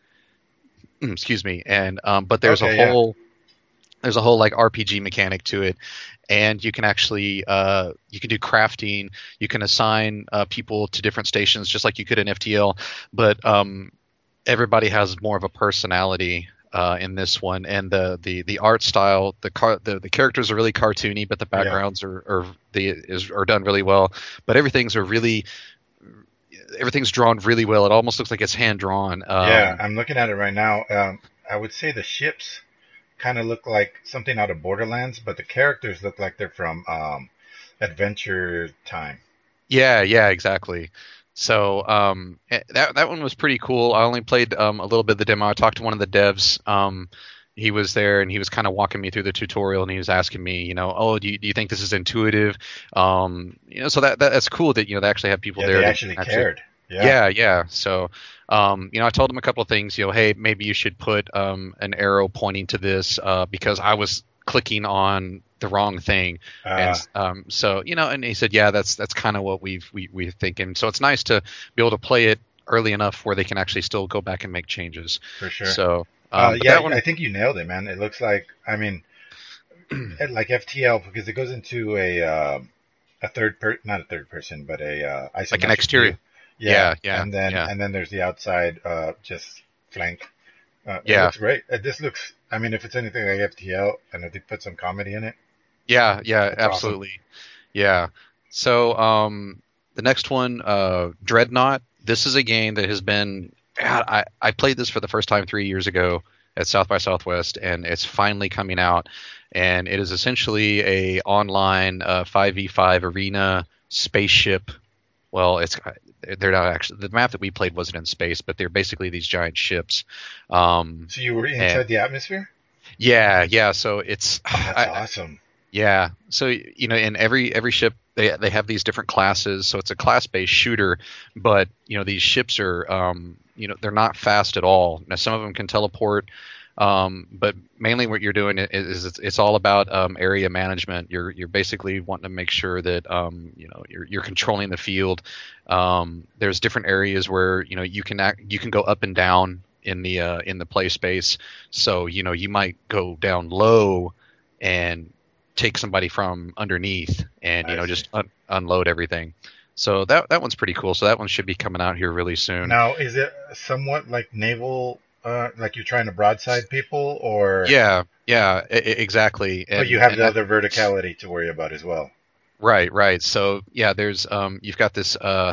Excuse me, and um, but there's Okay, a yeah. whole there's a whole like R P G mechanic to it, and you can actually uh, you can do crafting. You can assign uh, people to different stations just like you could in F T L, but um, everybody has more of a personality uh, in this one, and the the, the art style, the car the, the characters are really cartoony, but the backgrounds are are the is are done really well. But everything's are really everything's drawn really well. It almost looks like it's hand drawn. Um, Yeah, I'm looking at it right now. Um, I would say the ships kind of look like something out of Borderlands, but the characters look like they're from um, Adventure Time. Yeah, yeah, exactly. So um, eh, that that one was pretty cool. I only played um, a little bit of the demo. I talked to one of the devs. Um, he was there, and he was kind of walking me through the tutorial, and he was asking me, you know, oh, do you, do you think this is intuitive? Um, you know, so that, that that's cool that you know they actually have people Yeah, there. they that actually cared. Yeah. Yeah, yeah. So, um, you know, I told him a couple of things. You know, hey, maybe you should put um, an arrow pointing to this uh, because I was clicking on the wrong thing, Uh, and um, so you know, and he said, yeah, that's that's kind of what we've we we're thinking. So it's nice to be able to play it early enough where they can actually still go back and make changes. for sure. So, um, uh, but yeah, that one, I think you nailed it, man. It looks like, I mean, like F T L, because it goes into a uh, a third per not a third person, but a uh, isometric like an exterior. view. Yeah, yeah, and then yeah. and then there's the outside, uh, just flank. Uh, it Yeah. looks great. Uh, this looks. I mean, if it's anything like F T L, and if they put some comedy in it, Yeah, yeah, That's awesome. absolutely. Yeah. So um, the next one, uh, Dreadnought. This is a game that has been. God, I I played this for the first time three years ago at South by Southwest, and it's finally coming out. And it is essentially a online uh, five v five arena spaceship. Well, it's they're not actually the map that we played wasn't in space, but they're basically these giant ships. Um, so you were inside And- the atmosphere. yeah, yeah. So it's Oh, that's I- awesome. yeah. So you know, in every every ship, they they have these different classes. So it's a class based shooter, but you know these ships are um, you know they're not fast at all. Now some of them can teleport, um, but mainly what you're doing is, is it's, it's all about um, area management. You're you're basically wanting to make sure that um, you know you're you're controlling the field. Um, there's different areas where you know you can act, you can go up and down in the uh, in the play space. So you know you might go down low and take somebody from underneath and you I know see. just un- unload everything. So that that one's pretty cool. So that one should be coming out here really soon. Now, is it somewhat like naval? Uh, like you're trying to broadside people, or Yeah, yeah, I- I- exactly. but And- you have and the that- other verticality to worry about as well. Right, right. So yeah, there's um, you've got this. Uh,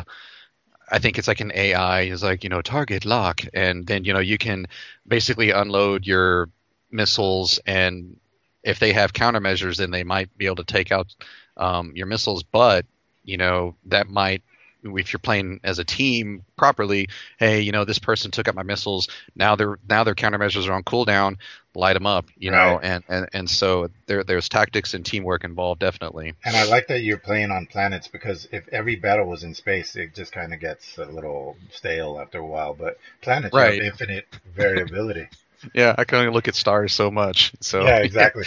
I think it's like an A I. Is like you know target lock, and then you know you can basically unload your missiles, and if they have countermeasures, then they might be able to take out um, your missiles. But you know that might, if you're playing as a team properly, hey, you know this person took out my missiles. Now their now their countermeasures are on cooldown. Light them up, you know, Right. and, and and so there there's tactics and teamwork involved, definitely. And I like that you're playing on planets, because if every battle was in space, it just kind of gets a little stale after a while. But planets Right. have infinite variability. Yeah, I can only look at stars so much. So Yeah, exactly.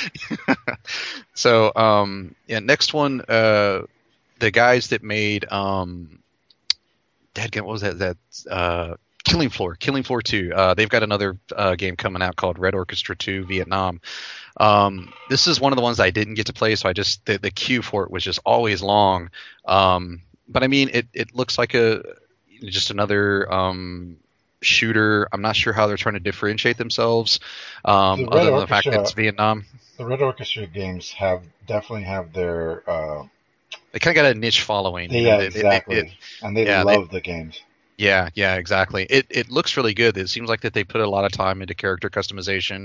so um, yeah, next one, uh, the guys that made um, Dadgum, what was that? That uh, Killing Floor, Killing Floor two. Uh, they've got another uh, game coming out called Red Orchestra two Vietnam. Um, this is one of the ones I didn't get to play, so I just the, the queue for it was just always long. Um, but I mean, it it looks like a just another um, shooter. I'm not sure how they're trying to differentiate themselves, um, The Red other than the fact that Orchestra- it's Vietnam. The Red Orchestra games have definitely have their uh, They kind of got a niche following. you know, yeah, they- they- exactly, it- and they yeah, they- love the games. Yeah, yeah, exactly. It it looks really good. It seems like that they put a lot of time into character customization.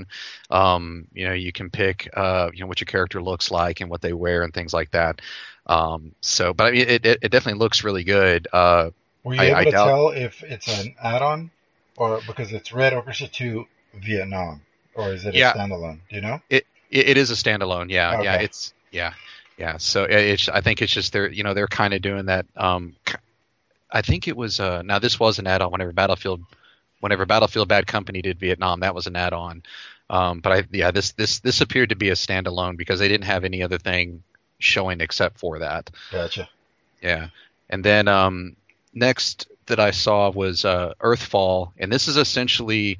Um, you know, you can pick uh, you know, what your character looks like and what they wear and things like that. Um, so, but I mean, it it, it definitely looks really good. Uh, Were you I- able I to doubt- tell if it's an add-on or because it's Red Orchestra two Vietnam, or is it a Yeah. standalone? Do you know? It, it it is a standalone. Yeah, yeah. Okay. It's yeah, yeah. So it- it's I think it's just they're you know they're kind of doing that. Um, k- I think it was uh now this was an add-on whenever Battlefield, whenever Battlefield Bad Company did Vietnam, that was an add-on. Um, but I yeah this this this appeared to be a standalone because they didn't have any other thing showing except for that. Gotcha. Yeah, and then um, next that I saw was uh, Earthfall, and this is essentially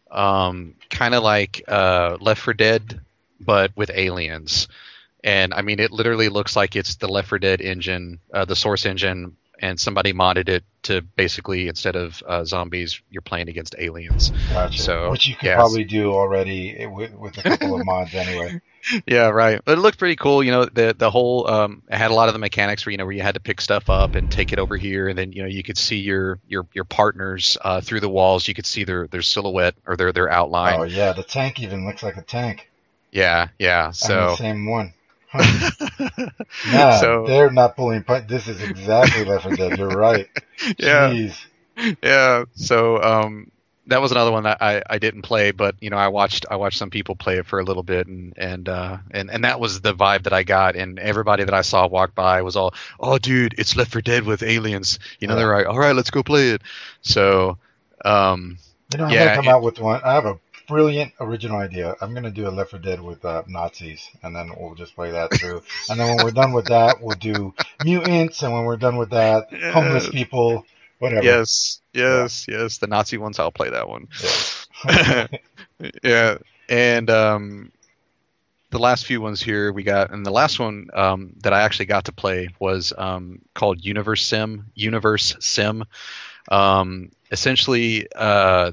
um, kind of like uh, Left four Dead, but with aliens. And I mean, it literally looks like it's the Left four Dead engine, uh, the source engine, and somebody modded it to basically instead of uh, zombies, you're playing against aliens. Gotcha. So, Which you could yes. probably do already with, with a couple of mods anyway. Yeah, right. But it looked pretty cool. You know, the the whole um, it had a lot of the mechanics where you know where you had to pick stuff up and take it over here, and then you know you could see your your your partners uh, through the walls. You could see their their silhouette or their their outline. Oh yeah, the tank even looks like a tank. Yeah, yeah. I'm So the same one. Nah, So- they're not pulling punch. This is exactly Left four Dead. You're right. yeah, Jeez. yeah. So um, that was another one that I, I didn't play, but you know I watched I watched some people play it for a little bit, and and uh, and and that was the vibe that I got. And everybody that I saw walk by was all, "Oh, dude, it's Left four Dead with aliens." You know, Yeah. they're like, "All right, let's go play it." So um, You know, I'm Yeah, gonna come it- out with one. I have a brilliant original idea. I'm gonna do a Left four Dead with uh, Nazis, and then we'll just play that through. And then when we're done with that, we'll do mutants, and when we're done with that, homeless Yeah. people, whatever. yes, yes, yes, the Nazi ones, I'll play that one. Yeah. Yeah, and um, the last few ones here we got, and the last one um, that I actually got to play was um, called Universe Sim. Universe Sim. Um, essentially, uh,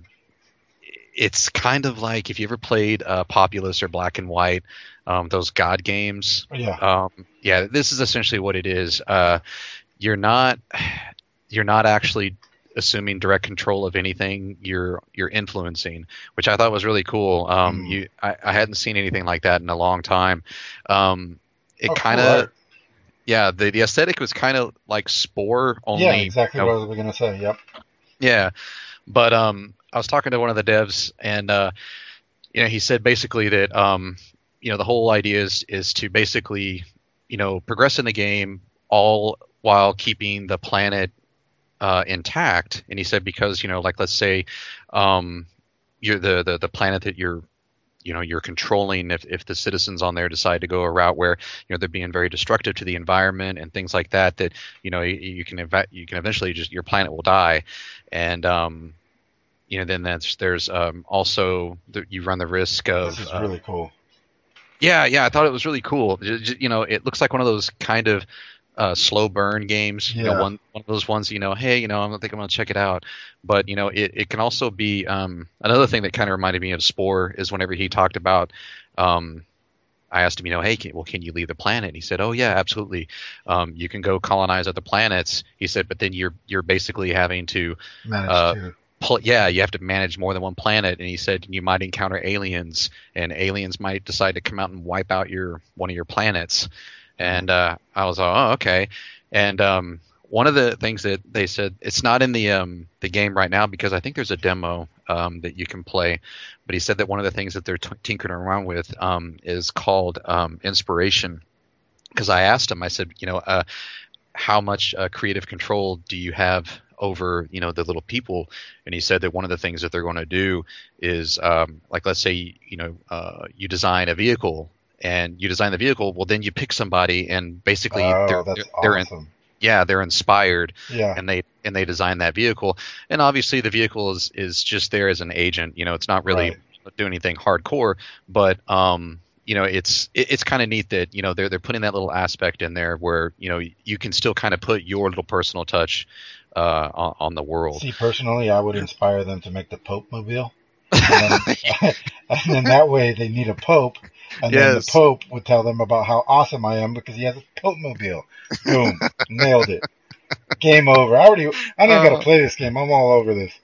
it's kind of like if you ever played uh, Populous or Black and White, um, those God games. Yeah. Um, yeah, this is essentially what it is. Uh, you're not you're not actually assuming direct control of anything. You're you're influencing, which I thought was really cool. Um, Mm. You I, I hadn't seen anything like that in a long time. Um, it Oh, cool kind of art. yeah the the aesthetic was kind of like Spore only. Yeah, exactly you know, what I was gonna say. Yep. yeah, but um, I was talking to one of the devs, and uh, you know, he said basically that um, you know, the whole idea is is to basically, you know, progress in the game all while keeping the planet uh, intact. And he said because you know, like let's say, um, you're the, the the planet that you're you know you're controlling, if, if the citizens on there decide to go a route where you know they're being very destructive to the environment and things like that, that you know you, you can eva- you can eventually just your planet will die, and um, you know then that's there's um, also the, you run the risk of This is uh, really cool. yeah yeah I thought it was really cool. J- j- you know it looks like one of those kind of uh, slow burn games. You know Yeah. one one of those ones. You know hey you know I think I'm gonna check it out. But you know, it, it can also be um, another thing that kind of reminded me of Spore is whenever he talked about. Um, I asked him, you know, hey, can, well, can you leave the planet? And he said, oh yeah, absolutely. Um, you can go colonize other planets. He said, but then you're you're basically having to, Managed uh, to. pull, yeah, you have to manage more than one planet. And he said you might encounter aliens, and aliens might decide to come out and wipe out your one of your planets. And uh, I was like, oh, okay. And um, one of the things that they said, it's not in the um, the game right now because I think there's a demo um, that you can play. But he said that one of the things that they're t- tinkering around with um, is called um, inspiration. Because I asked him, I said, you know, uh, how much uh, creative control do you have over, you know, the little people. And he said that one of the things that they're going to do is, um, like, let's say, you know, uh, you design a vehicle and you design the vehicle. Well, then you pick somebody and basically Oh, they're, that's they're, they're in, awesome. yeah, they're inspired, Yeah. and they and they design that vehicle. And obviously, the vehicle is is just there as an agent. You know, it's not really Right. doing anything hardcore, but um, you know, it's it, it's kind of neat that, you know, they're they're putting that little aspect in there where, you know, you can still kind of put your little personal touch uh, on, on the world. See, personally, I would inspire them to make the Pope mobile. And then, and then that way they need a Pope. And then the Yes. Pope would tell them about how awesome I am because he has a Pope mobile. Boom. Nailed it. Game over. I already, I don't even got Uh. to play this game. I'm all over this.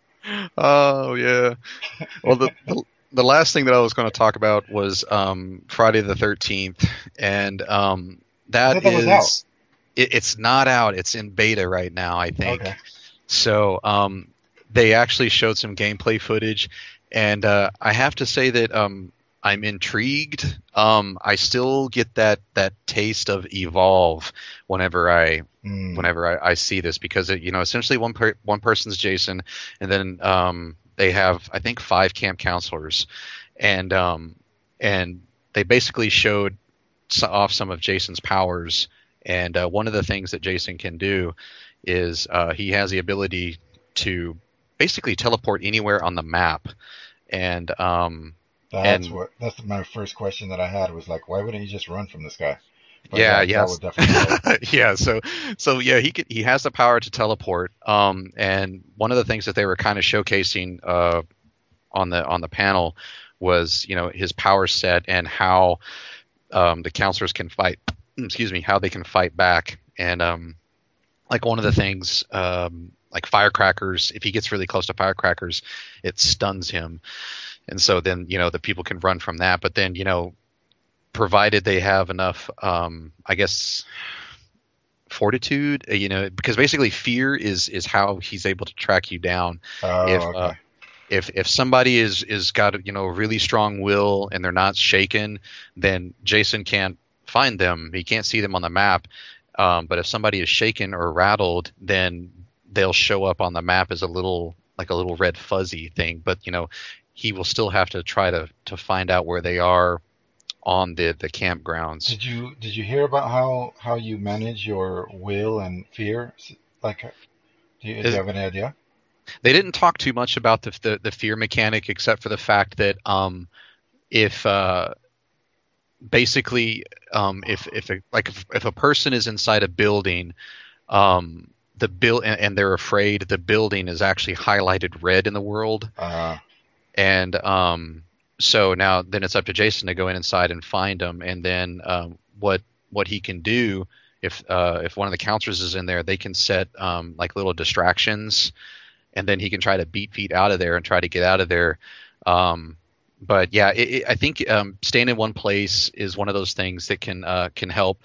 Oh yeah. Well, the, the the last thing that I was going to talk about was um, Friday the thirteenth, and um, that I thought that was is out. it, it's not out. It's in beta right now, I think. Okay. So um, they actually showed some gameplay footage, and uh, I have to say that um, I'm intrigued. Um, I still get that that taste of Evolve whenever I Mm. whenever I, I see this, because it, you know, essentially one per, one person's Jason, and then um, they have, I think, five camp counselors, and um, and they basically showed so, off some of Jason's powers, and uh, one of the things that Jason can do is uh, he has the ability to basically teleport anywhere on the map, and um, That's And- what. That's my first question that I had was like, why wouldn't he just run from this guy? But yeah, that, yeah, that would definitely help. yeah. So, so yeah, he could, he has the power to teleport. Um, and one of the things that they were kind of showcasing uh, on the on the panel was, you know, his power set and how um, the counselors can fight. Excuse me, how they can fight back. And um, like one of the things, um, like firecrackers, if he gets really close to firecrackers, it stuns him. And so then, you know, the people can run from that. But then, you know, provided they have enough, um, I guess, fortitude, uh, you know, because basically fear is is how he's able to track you down. Oh, if okay. uh, if if somebody is is got, you know, really strong will and they're not shaken, then Jason can't find them. He can't see them on the map. Um, but if somebody is shaken or rattled, then they'll show up on the map as a little, like a little red fuzzy thing. But, you know, he will still have to try to to find out where they are on the the campgrounds. Did you did you hear about how how you manage your will and fear? Like, do you, do Is- you have any idea? They didn't talk too much about the the, the fear mechanic, except for the fact that um, if uh, basically um, if if a, like if, if a person is inside a building, um, the bill and, and they're afraid, the building is actually highlighted red in the world, Uh, and um, so now then it's up to Jason to go in inside and find them, and then um, what what he can do if uh, if one of the counselors is in there, they can set um, like little distractions, and then he can try to beat feet out of there and try to get out of there. Um, but yeah, it, it, I think um, staying in one place is one of those things that can uh, can help,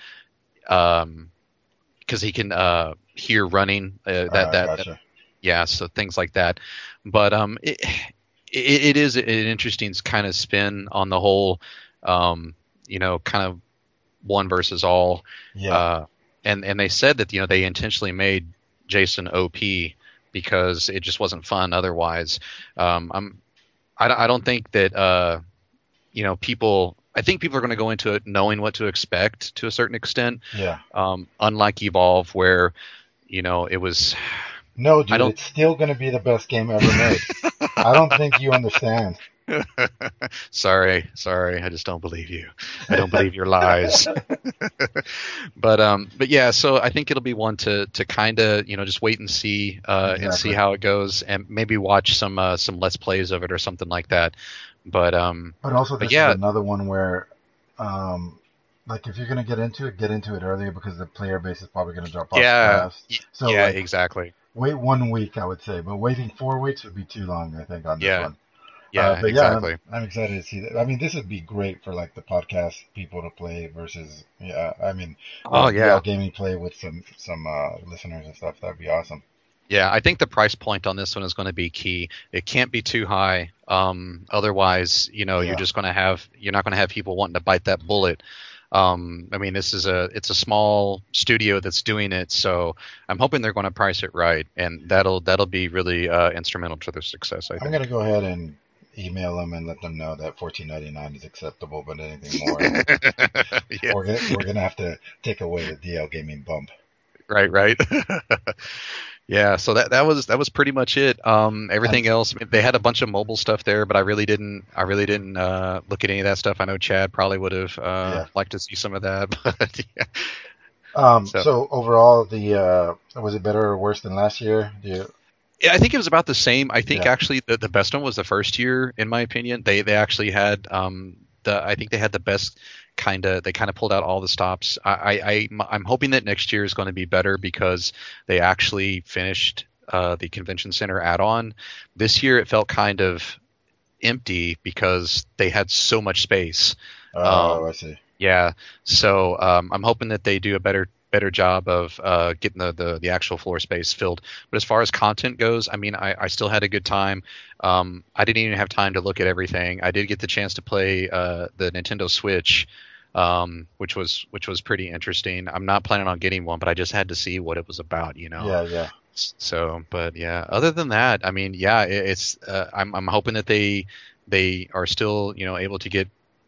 um, because he can uh, hear running. Uh, that uh, that, gotcha. yeah, so things like that. But um, it, it, it is an interesting kind of spin on the whole, um, you know, kind of one versus all. Yeah. Uh, and and they said that, you know, they intentionally made Jason O P because it just wasn't fun otherwise. Um, I'm I, don't- I don't think that uh, you know, people. I think people are going to go into it knowing what to expect to a certain extent. yeah. Um, unlike Evolve, where, you know, it was. No, dude, don't- it's still going to be the best game ever made. I don't think you understand. sorry, sorry, I just don't believe you. I don't believe your lies. but um, but yeah, so I think it'll be one to to kind of, you know, just wait and see uh, and see Exactly. how it goes, and maybe watch some uh, some let's plays of it or something like that. But um, But also, But this yeah. is another one where, um, like, if you're going to get into it, get into it earlier because the player base is probably going to drop off yeah, fast. y- So, yeah, like, exactly. wait one week, I would say, but waiting four weeks would be too long, I think, on this Yeah. one. Yeah, Uh, but exactly. yeah, I'm, I'm excited to see that. I mean, this would be great for like the podcast people to play versus, yeah. I mean, Oh, uh, yeah. D L gaming play with some some uh, listeners and stuff. That'd be awesome. Yeah, I think the price point on this one is going to be key. It can't be too high. Um, otherwise, you know, Yeah. you're just going to have you're not going to have people wanting to bite that bullet. Um, I mean, this is a it's a small studio that's doing it, so I'm hoping they're going to price it right, and that'll that'll be really uh, instrumental to their success. I think. I'm gonna go ahead and email them and let them know that fourteen ninety-nine is acceptable, but anything more, Yeah. we're gonna we're gonna have to take away the D L Gaming bump. Right, right. Yeah, so that that was that was pretty much it. Um, everything else, they had a bunch of mobile stuff there, but I really didn't I really didn't uh, look at any of that stuff. I know Chad probably would have uh, Yeah. liked to see some of that, but yeah. Um, So- so, overall, the uh, was it better or worse than last year? Do you, Yeah, I think it was about the same. I think Yeah. actually the, the best one was the first year, in my opinion. They they actually had um the I think they had the best kind of they kind of pulled out all the stops. I, I I I'm hoping that next year is going to be better because they actually finished uh, the convention center add-on. This year it felt kind of empty because they had so much space. oh, Um, I see. Yeah, so um, I'm hoping that they do a better better job of uh, getting the, the the actual floor space filled. But as far as content goes, I mean, I, I still had a good time. Um, I didn't even have time to look at everything. I did get the chance to play uh, the Nintendo Switch, um, which was which was pretty interesting. I'm not planning on getting one, but I just had to see what it was about, you know. Yeah, yeah. So, but yeah, other than that, I mean, yeah, it, it's uh, I'm I'm hoping that they they are still, you know, able to get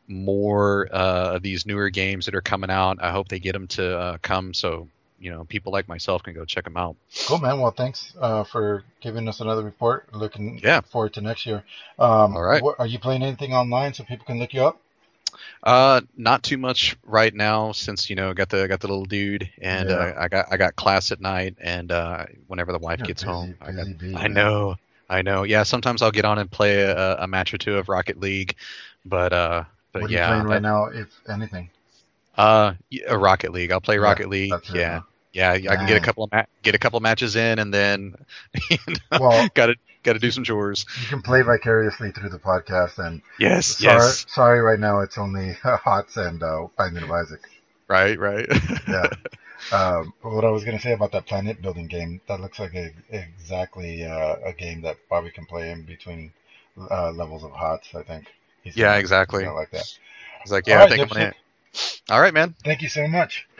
more uh, of these newer games that are coming out. I hope they get them to uh, come so, you know, people like myself can go check them out. Cool, man. Well, thanks uh, for giving us another report. Looking Yeah. forward to next year. Um, All right. what- are you playing anything online so people can look you up? Uh, not too much right now since, you know, got the got the little dude and Yeah. uh, I got I got class at night and uh, whenever the wife You're gets busy, home, I, busy got, bee, I man. know, I know. Yeah, sometimes I'll get on and play a, a match or two of Rocket League, but uh, but What are yeah, you playing right that- now, if anything? Uh, y- a Rocket League. I'll play Yeah, Rocket League. that's it, Yeah, huh? yeah. I can get a Dang. couple of ma- get a couple of matches in, and then you know, Well- got to got to do some chores. You can play vicariously through the podcast. And Yes, sorry, yes. sorry, right now it's only Hots and uh, Finding of Isaac. Right, right. Yeah. Um, but what I was going to say about that planet building game, that looks like a, exactly uh, a game that Bobby can play in between uh, levels of Hots, I think. He's Yeah, gonna- exactly. he's gonna like that. It's like, All yeah, right, I think I'm gonna. Dipstick. All right, man. Thank you so much.